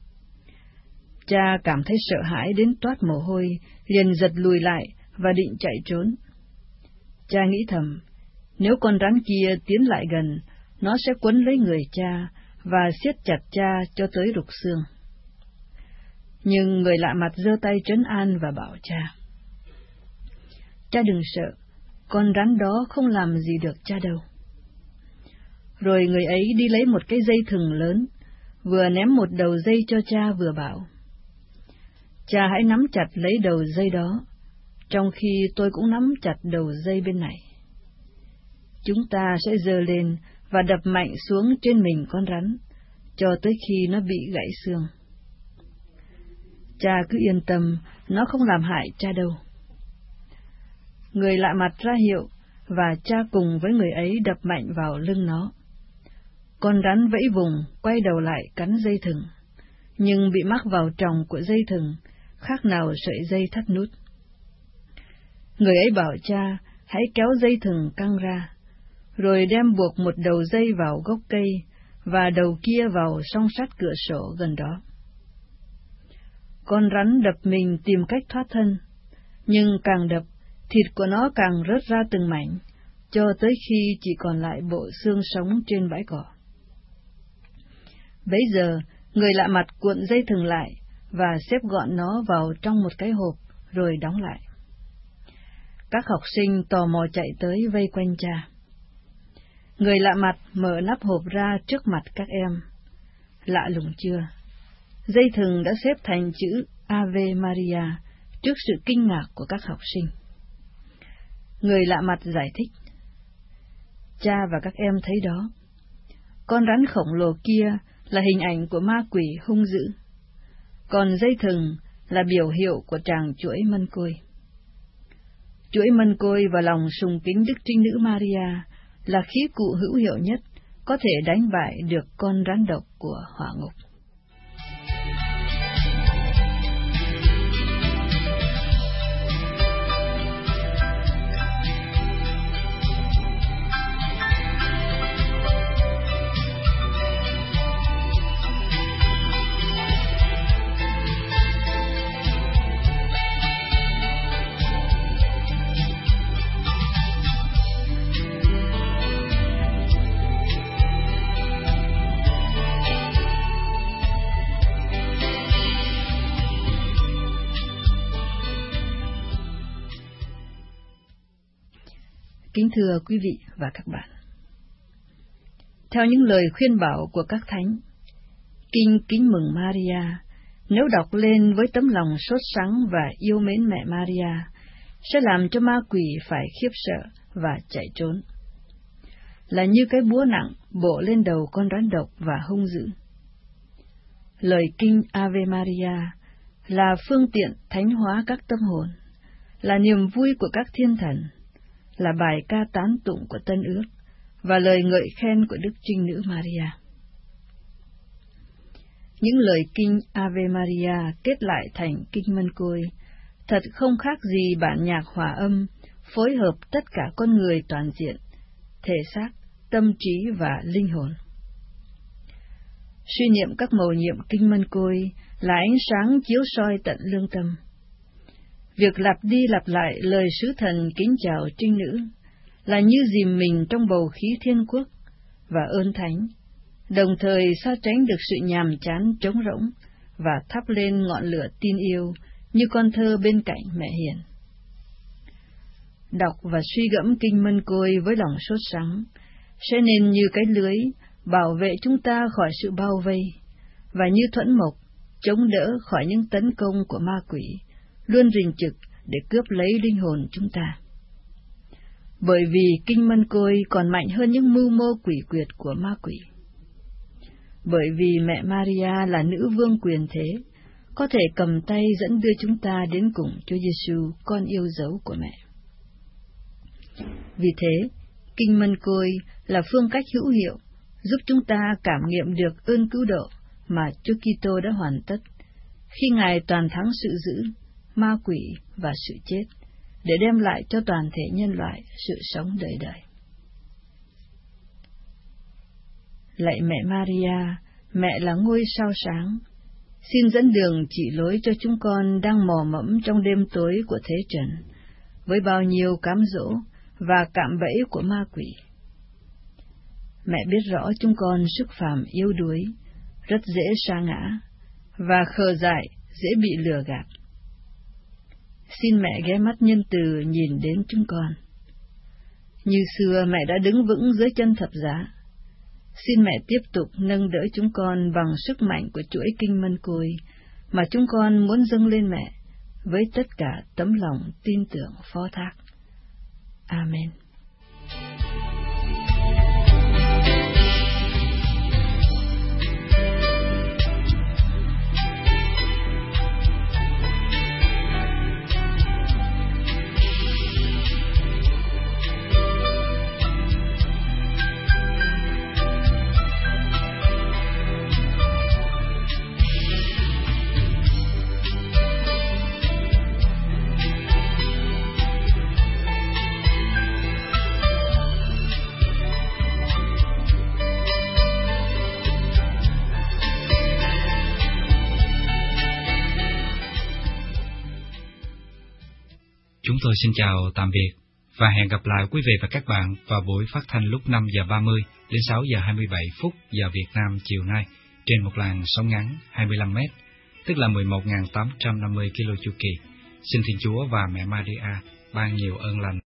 Speaker 6: Cha cảm thấy sợ hãi đến toát mồ hôi, liền giật lùi lại và định chạy trốn. Cha nghĩ thầm, nếu con rắn kia tiến lại gần, nó sẽ quấn lấy người cha và siết chặt cha cho tới rục xương. Nhưng người lạ mặt giơ tay trấn an và bảo cha: cha đừng sợ, con rắn đó không làm gì được cha đâu. Rồi người ấy đi lấy một cái dây thừng lớn, vừa ném một đầu dây cho cha vừa bảo: cha hãy nắm chặt lấy đầu dây đó, trong khi tôi cũng nắm chặt đầu dây bên này. Chúng ta sẽ giơ lên và đập mạnh xuống trên mình con rắn, cho tới khi nó bị gãy xương. Cha cứ yên tâm, nó không làm hại cha đâu. Người lạ mặt ra hiệu, và cha cùng với người ấy đập mạnh vào lưng nó. Con rắn vẫy vùng, quay đầu lại cắn dây thừng, nhưng bị mắc vào tròng của dây thừng, khác nào sợi dây thắt nút. Người ấy bảo cha hãy kéo dây thừng căng ra, rồi đem buộc một đầu dây vào gốc cây, và đầu kia vào song sắt cửa sổ gần đó. Con rắn đập mình tìm cách thoát thân, nhưng càng đập, thịt của nó càng rớt ra từng mảnh, cho tới khi chỉ còn lại bộ xương sống trên bãi cỏ. Bấy giờ, người lạ mặt cuộn dây thừng lại và xếp gọn nó vào trong một cái hộp, rồi đóng lại. Các học sinh tò mò chạy tới vây quanh cha. Người lạ mặt mở nắp hộp ra trước mặt các em. Lạ lùng chưa? Dây thừng đã xếp thành chữ Ave Maria trước sự kinh ngạc của các học sinh. Người lạ mặt giải thích: cha và các em thấy đó, con rắn khổng lồ kia là hình ảnh của ma quỷ hung dữ, còn dây thừng là biểu hiệu của tràng chuỗi mân côi. Chuỗi mân côi và lòng sùng kính Đức Trinh Nữ Maria là khí cụ hữu hiệu nhất có thể đánh bại được con rắn độc của hỏa ngục. Kính thưa quý vị và các bạn, theo những lời khuyên bảo của các thánh, Kinh Kính Mừng Maria, nếu đọc lên với tấm lòng sốt sắng và yêu mến mẹ Maria, sẽ làm cho ma quỷ phải khiếp sợ và chạy trốn. Là như cái búa nặng bổ lên đầu con rắn độc và hung dữ. Lời Kinh Ave Maria là phương tiện thánh hóa các tâm hồn, là niềm vui của các thiên thần, là bài ca tán tụng của Tân Ước và lời ngợi khen của Đức Trinh Nữ Maria. Những lời Kinh Ave Maria kết lại thành Kinh Mân Côi thật không khác gì bản nhạc hòa âm phối hợp tất cả con người toàn diện, thể xác, tâm trí và linh hồn. Suy niệm các mầu nhiệm Kinh Mân Côi là ánh sáng chiếu soi tận lương tâm. Việc lặp đi lặp lại lời sứ thần kính chào Trinh Nữ là như dìm mình trong bầu khí thiên quốc và ơn thánh, đồng thời xa tránh được sự nhàm chán trống rỗng và thắp lên ngọn lửa tin yêu như con thơ bên cạnh mẹ hiền. Đọc và suy gẫm Kinh Mân Côi với lòng sốt sắng sẽ nên như cái lưới bảo vệ chúng ta khỏi sự bao vây, và như thuẫn mộc chống đỡ khỏi những tấn công của ma quỷ luôn rình trực để cướp lấy linh hồn chúng ta. bởi vì kinh mân côi còn mạnh hơn những mưu mô quỷ quyệt của ma quỷ. Bởi vì mẹ Maria là nữ vương quyền thế, có thể cầm tay dẫn đưa chúng ta đến cùng Chúa Giêsu, con yêu dấu của mẹ. Vì thế, kinh mân côi là phương cách hữu hiệu giúp chúng ta cảm nghiệm được ơn cứu độ mà Chúa Kitô đã hoàn tất khi Ngài toàn thắng sự dữ, ma quỷ và sự chết, để đem lại cho toàn thể nhân loại sự sống đời đời. Lạy mẹ Maria, mẹ là ngôi sao sáng, xin dẫn đường chỉ lối cho chúng con đang mò mẫm trong đêm tối của thế trần, với bao nhiêu cám dỗ và cạm bẫy của ma quỷ. Mẹ biết rõ chúng con sức phàm yếu đuối, rất dễ sa ngã, và khờ dại, dễ bị lừa gạt. Xin mẹ ghé mắt nhân từ nhìn đến chúng con. Như xưa mẹ đã đứng vững dưới chân thập giá. Xin mẹ tiếp tục nâng đỡ chúng con bằng sức mạnh của chuỗi kinh mân côi mà chúng con muốn dâng lên mẹ với tất cả tấm lòng tin tưởng phó thác. Amen.
Speaker 2: Chúng tôi xin chào tạm biệt và hẹn gặp lại quý vị và các bạn vào buổi phát thanh lúc năm giờ ba mươi đến sáu giờ hai mươi bảy phút giờ Việt Nam chiều nay trên một làn sóng ngắn hai mươi lăm mét, tức là mười một nghìn tám trăm năm mươi ki lô chu kỳ. Xin Thiên Chúa và mẹ Maria ban nhiều ơn lành